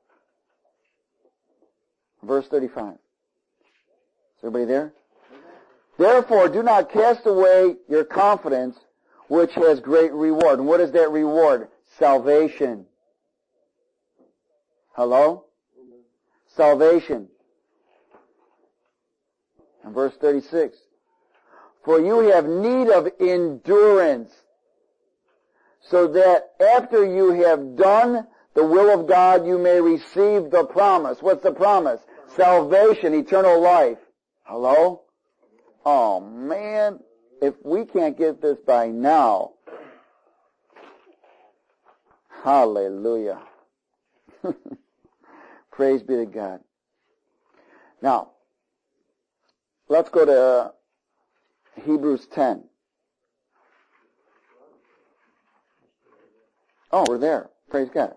Verse thirty-five. Is everybody there? Therefore, do not cast away your confidence, which has great reward. And what is that reward? Salvation. Hello? Salvation. And verse thirty-six. For you have need of endurance, so that after you have done the will of God, you may receive the promise. What's the promise? Salvation, eternal life. Hello? Oh, man. If we can't get this by now, hallelujah. Praise be to God. Now, let's go to Hebrews ten. Oh, we're there. Praise God.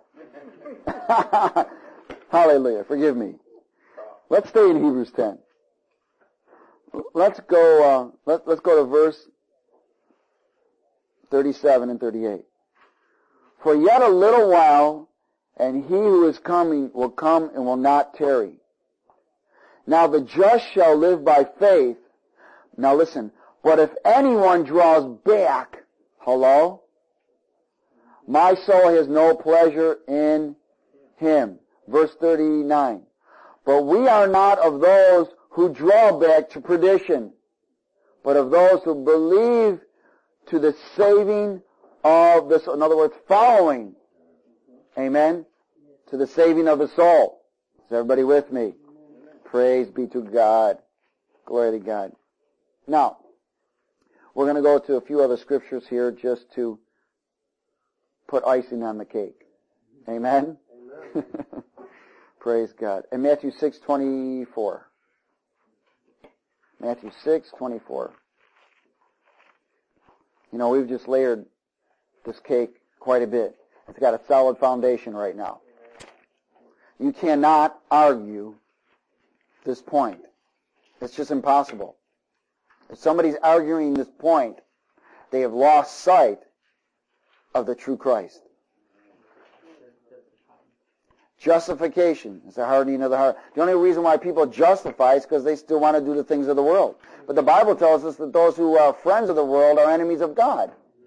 Hallelujah. Forgive me. Let's stay in Hebrews ten. Let's go, uh, let, let's go to verse thirty-seven and thirty-eight. For yet a little while, and he who is coming will come and will not tarry. Now the just shall live by faith. Now listen, but if anyone draws back, hello? My soul has no pleasure in him. Verse thirty-nine. But we are not of those who draw back to perdition, but of those who believe to the saving of the soul. In other words, following. Amen? To the saving of the soul. Is everybody with me? Praise be to God. Glory to God. Now, we're going to go to a few other scriptures here just to put icing on the cake. Amen? Amen. Praise God. And Matthew six twenty-four. Matthew six twenty-four. You know, we've just layered this cake quite a bit. It's got a solid foundation right now. You cannot argue this point. It's just impossible. If somebody's arguing this point, they have lost sight of the true Christ. Justification is the hardening of the heart. The only reason why people justify is because they still want to do the things of the world. But the Bible tells us that those who are friends of the world are enemies of God.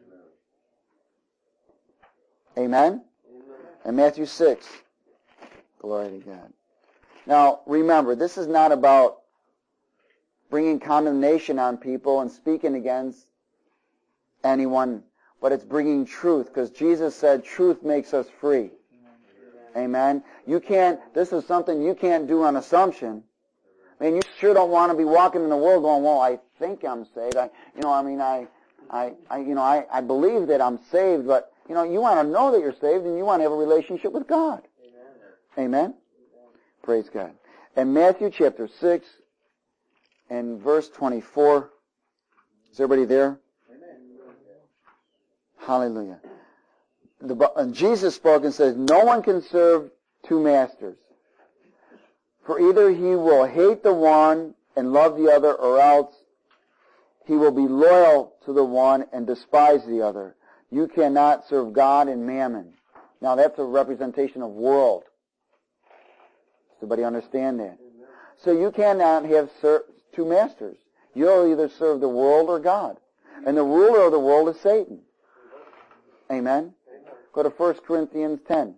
Amen? And Matthew six. Glory to God. Now, remember, this is not about bringing condemnation on people and speaking against anyone, but it's bringing truth, because Jesus said truth makes us free. Amen. You can't, this is something you can't do on assumption. I mean, you sure don't want to be walking in the world going, well, I think I'm saved. I, you know, I mean, I, I, I you know, I, I believe that I'm saved, but, you know, you want to know that you're saved and you want to have a relationship with God. Amen. Amen. Praise God. And Matthew chapter six and verse twenty-four. Is everybody there? Amen. Hallelujah. The, uh, Jesus spoke and says, no one can serve two masters. For either he will hate the one and love the other, or else he will be loyal to the one and despise the other. You cannot serve God and mammon. Now that's a representation of world. Does everybody understand that? So you cannot have ser- two masters. You'll either serve the world or God. And the ruler of the world is Satan. Amen? Go to First Corinthians ten.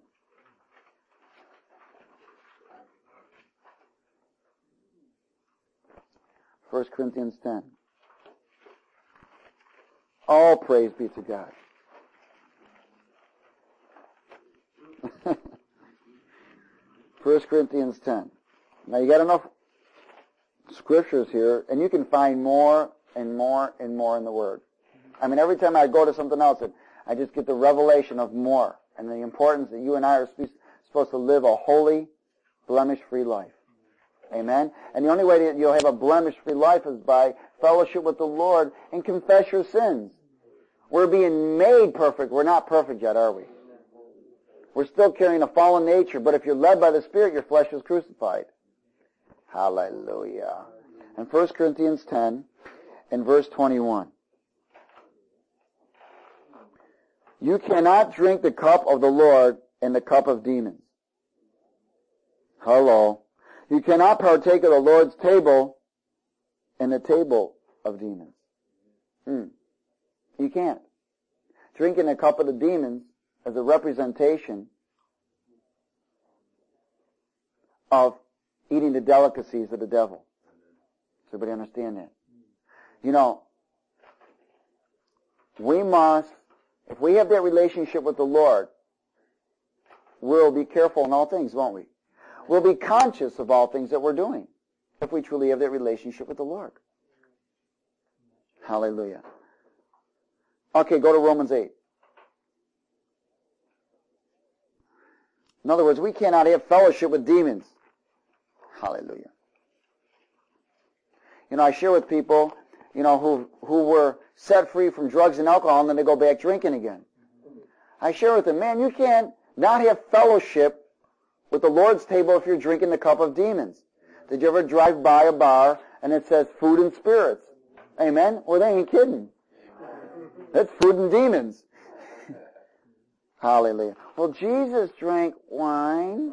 First Corinthians ten. All praise be to God. First Corinthians ten. Now you got enough scriptures here, and you can find more and more and more in the Word. I mean, every time I go to something else, I just get the revelation of more and the importance that you and I are supposed to live a holy, blemish-free life. Amen? And the only way that you'll have a blemish-free life is by fellowship with the Lord and confess your sins. We're being made perfect. We're not perfect yet, are we? We're still carrying a fallen nature, but if you're led by the Spirit, your flesh is crucified. Hallelujah. And First Corinthians ten and verse twenty-one. You cannot drink the cup of the Lord and the cup of demons. Hello. You cannot partake of the Lord's table and the table of demons. Hmm. You can't. Drinking the cup of the demons is a representation of eating the delicacies of the devil. Does everybody understand that? You know, we must, if we have that relationship with the Lord, we'll be careful in all things, won't we? We'll be conscious of all things that we're doing if we truly have that relationship with the Lord. Hallelujah. Okay, go to Romans eight. In other words, we cannot have fellowship with demons. Hallelujah. You know, I share with people, you know, who who were set free from drugs and alcohol, and then they go back drinking again. I share with them, man, you can't not have fellowship with the Lord's table if you're drinking the cup of demons. Did you ever drive by a bar and it says food and spirits? Amen? Well, they ain't kidding. That's food and demons. Hallelujah. Well, Jesus drank wine.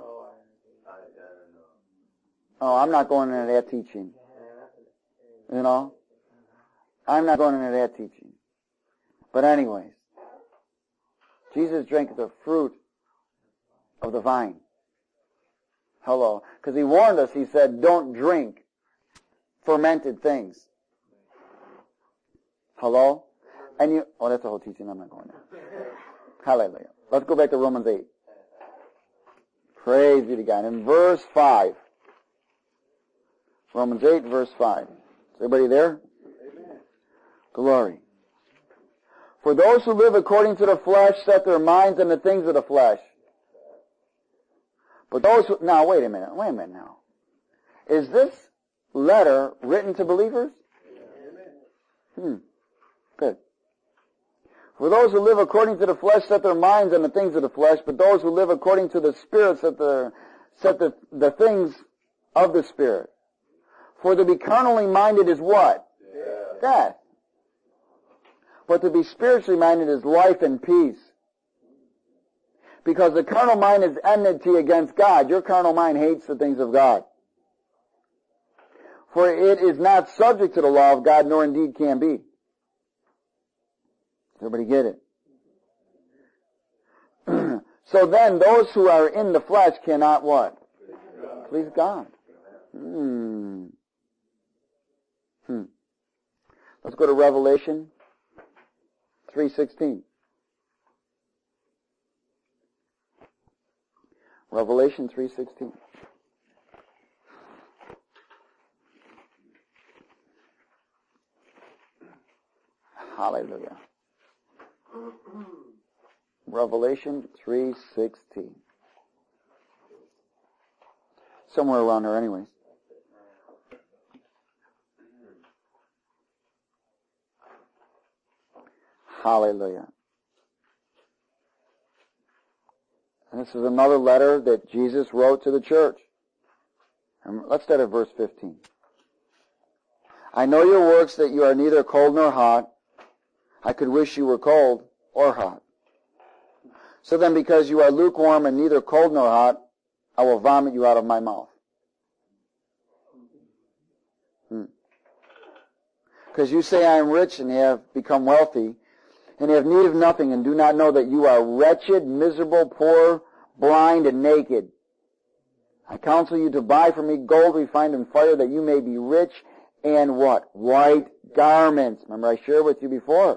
Oh, I'm not going into that teaching. You know? I'm not going into that teaching. But anyways, Jesus drank the fruit of the vine. Hello. Because he warned us, he said, don't drink fermented things. Hello? And you, oh, that's the whole teaching. I'm not going there. Hallelujah. Let's go back to Romans eight. Praise be to God. In verse five. Romans eight, verse five. Is everybody there? Amen. Glory. For those who live according to the flesh set their minds on the things of the flesh. But those who, now wait a minute, wait a minute now. Is this letter written to believers? Hmm. Good. For those who live according to the flesh set their minds on the things of the flesh, but those who live according to the Spirit set the, set the, the things of the Spirit. For to be carnally minded is what? Death. Death. But to be spiritually minded is life and peace. Because the carnal mind is enmity against God. Your carnal mind hates the things of God. For it is not subject to the law of God, nor indeed can be. Does everybody get it? So then, those who are in the flesh cannot what? Please God. Hmm. Hmm. Let's go to Revelation three sixteen. Revelation three sixteen. Hallelujah. Revelation three sixteen. Somewhere around there anyways. Hallelujah. And this is another letter that Jesus wrote to the church. And let's start at verse fifteen. I know your works, that you are neither cold nor hot. I could wish you were cold or hot. So then, because you are lukewarm and neither cold nor hot, I will vomit you out of my mouth. Because hmm. you say, I am rich and have become wealthy, and have need of nothing, and do not know that you are wretched, miserable, poor, blind, and naked. I counsel you to buy from me gold refined in fire, that you may be rich, and what? White garments. Remember I shared with you before.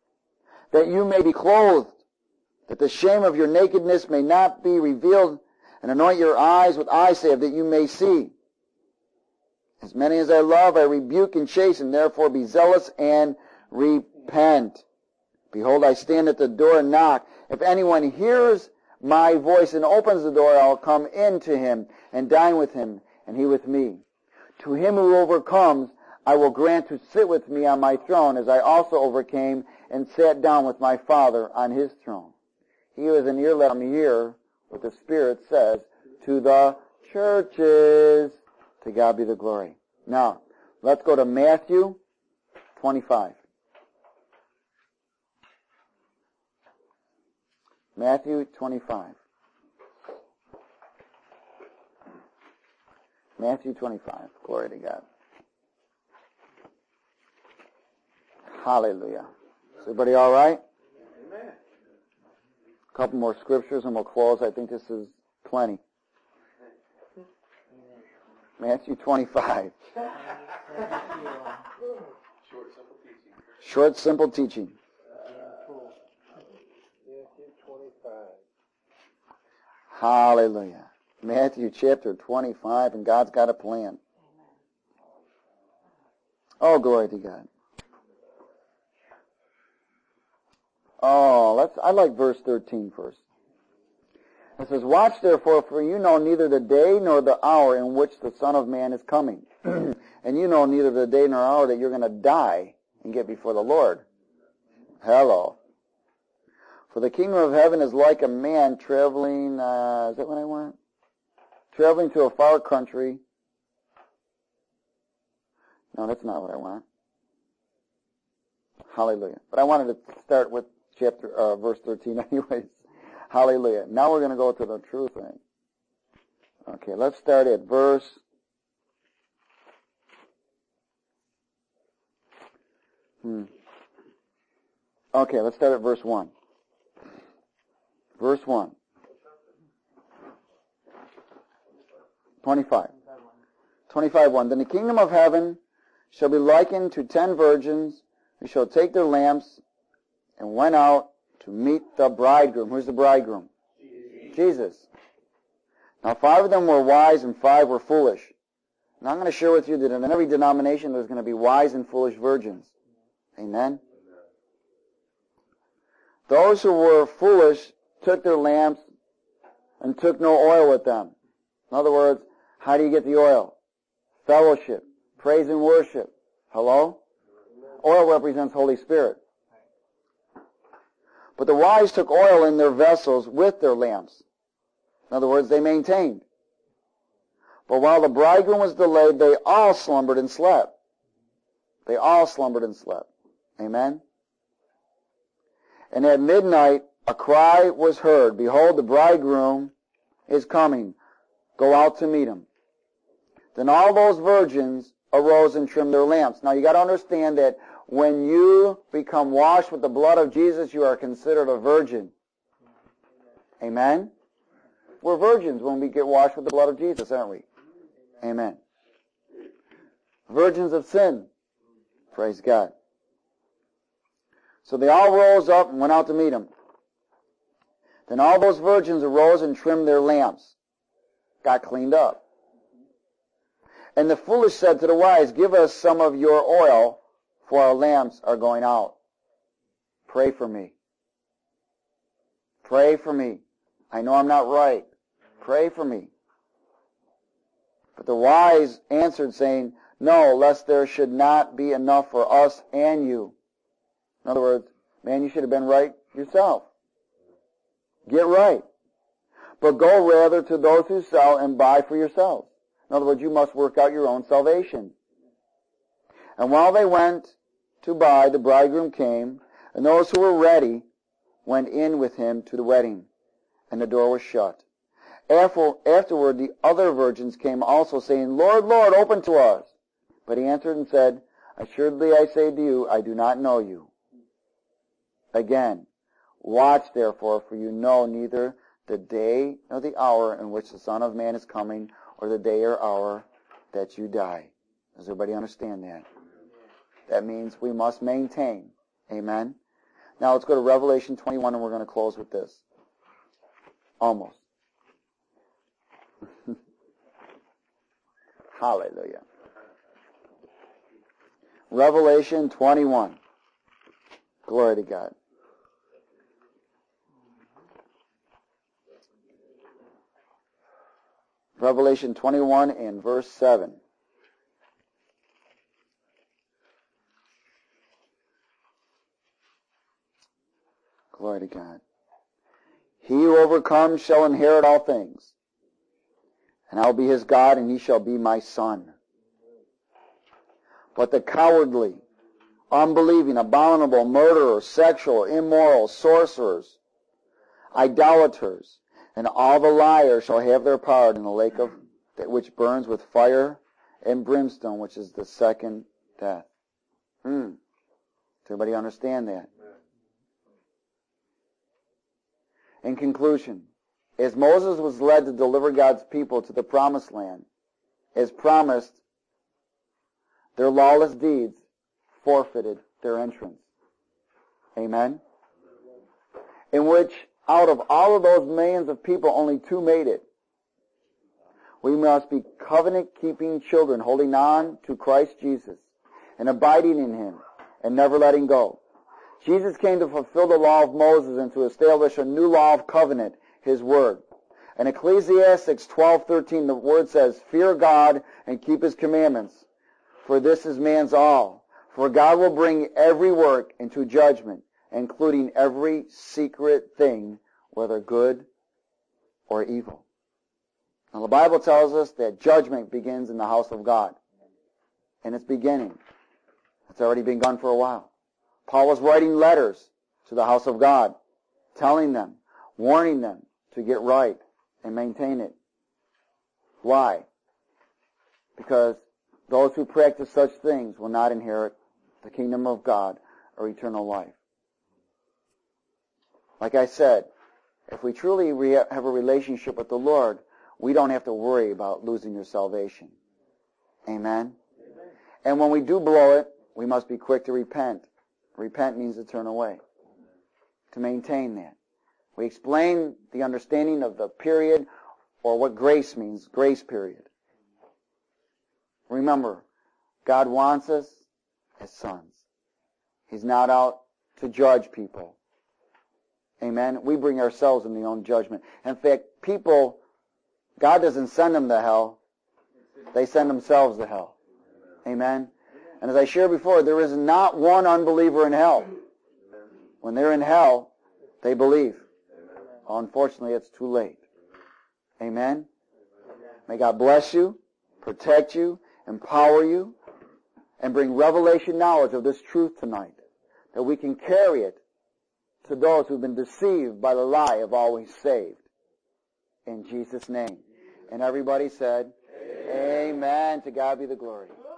That you may be clothed, that the shame of your nakedness may not be revealed, And anoint your eyes with eye salve that you may see. As many as I love, I rebuke and chasten. Therefore be zealous and repent. Behold, I stand at the door and knock. If anyone hears my voice and opens the door, I'll come in to him and dine with him, and he with me. To him who overcomes, I will grant to sit with me on my throne, as I also overcame and sat down with my Father on his throne. He who has an ear, let him hear what the Spirit says to the churches. To God be the glory. Now, let's go to Matthew twenty-five. Matthew twenty-five. Matthew twenty-five. Glory to God. Hallelujah. Is everybody all right? Amen. A couple more scriptures and we'll close. I think this is plenty. Matthew twenty-five. Short, simple teaching. Short, simple teaching. Matthew twenty-five. Hallelujah. Matthew chapter twenty-five, and God's got a plan. Oh, glory to God. Oh, let's, I like verse thirteen first. It says, watch therefore, for you know neither the day nor the hour in which the Son of Man is coming. And you know neither the day nor hour that you're going to die and get before the Lord. Hello. For the kingdom of heaven is like a man traveling, uh, is that what I want? Traveling to a far country. No, that's not what I want. Hallelujah. But I wanted to start with chapter, uh, verse thirteen anyways. Hallelujah. Now we're going to go to the true thing. Okay, let's start at verse Hmm. Okay, let's start at verse one. Verse one. twenty-five. twenty-five one. Then the kingdom of heaven shall be likened to ten virgins who shall take their lamps and went out to meet the bridegroom. Who's the bridegroom? Jesus. Jesus. Now five of them were wise and five were foolish. Now I'm going to share with you that in every denomination there's going to be wise and foolish virgins. Amen? Those who were foolish took their lamps and took no oil with them. In other words, how do you get the oil? Fellowship, praise and worship. Hello? Oil represents Holy Spirit. But the wise took oil in their vessels with their lamps. In other words, they maintained. But while the bridegroom was delayed, they all slumbered and slept. They all slumbered and slept. Amen? And at midnight a cry was heard, behold, the bridegroom is coming. Go out to meet him. Then all those virgins arose and trimmed their lamps. Now you got to understand that when you become washed with the blood of Jesus, you are considered a virgin. Amen? We're virgins when we get washed with the blood of Jesus, aren't we? Amen. Virgins of sin. Praise God. So they all rose up and went out to meet him. Then all those virgins arose and trimmed their lamps. Got cleaned up. And the foolish said to the wise, give us some of your oil, for our lamps are going out. Pray for me. Pray for me. I know I'm not right. Pray for me. But the wise answered, saying, no, lest there should not be enough for us and you. In other words, man, you should have been right yourself. Get right. But go rather to those who sell and buy for yourselves. In other words, you must work out your own salvation. And while they went to buy, the bridegroom came, and those who were ready went in with him to the wedding, and the door was shut. After, afterward, the other virgins came also, saying, Lord, Lord, open to us. But he answered and said, assuredly I say to you, I do not know you. Again, watch therefore, for you know neither the day nor the hour in which the Son of Man is coming, or the day or hour that you die. Does everybody understand that? That means we must maintain. Amen? Now let's go to Revelation twenty-one, and we're going to close with this. Almost. Hallelujah. Revelation twenty-one. Glory to God. Revelation twenty-one and verse seven. Glory to God. He who overcomes shall inherit all things, and I will be his God, and he shall be my son. But the cowardly, unbelieving, abominable, murderers, sexual, immoral, sorcerers, idolaters, and all the liars shall have their part in the lake of which burns with fire and brimstone, which is the second death. Hmm. Does everybody understand that? In conclusion, as Moses was led to deliver God's people to the promised land, as promised, their lawless deeds forfeited their entrance. Amen? In which, out of all of those millions of people, only two made it. We must be covenant-keeping children, holding on to Christ Jesus and abiding in him and never letting go. Jesus came to fulfill the law of Moses and to establish a new law of covenant, his word. In Ecclesiastes twelve thirteen, the word says, "Fear God and keep his commandments, for this is man's all. For God will bring every work into judgment, including every secret thing, whether good or evil." Now, the Bible tells us that judgment begins in the house of God. And it's beginning. It's already been begun for a while. Paul was writing letters to the house of God, telling them, warning them to get right and maintain it. Why? Because those who practice such things will not inherit the kingdom of God or eternal life. Like I said, if we truly re- have a relationship with the Lord, we don't have to worry about losing your salvation. Amen? Amen? And when we do blow it, we must be quick to repent. Repent means to turn away. To maintain that. We explain the understanding of the period, or what grace means, grace period. Remember, God wants us as sons. He's not out to judge people. Amen? We bring ourselves in the own judgment. In fact, people, God doesn't send them to hell. They send themselves to hell. Amen? And as I shared before, there is not one unbeliever in hell. When they're in hell, they believe. Unfortunately, it's too late. Amen? May God bless you, protect you, empower you, and bring revelation knowledge of this truth tonight, that we can carry it to those who've been deceived by the lie of always saved. In Jesus' name. And everybody said, Amen. Amen. To God be the glory.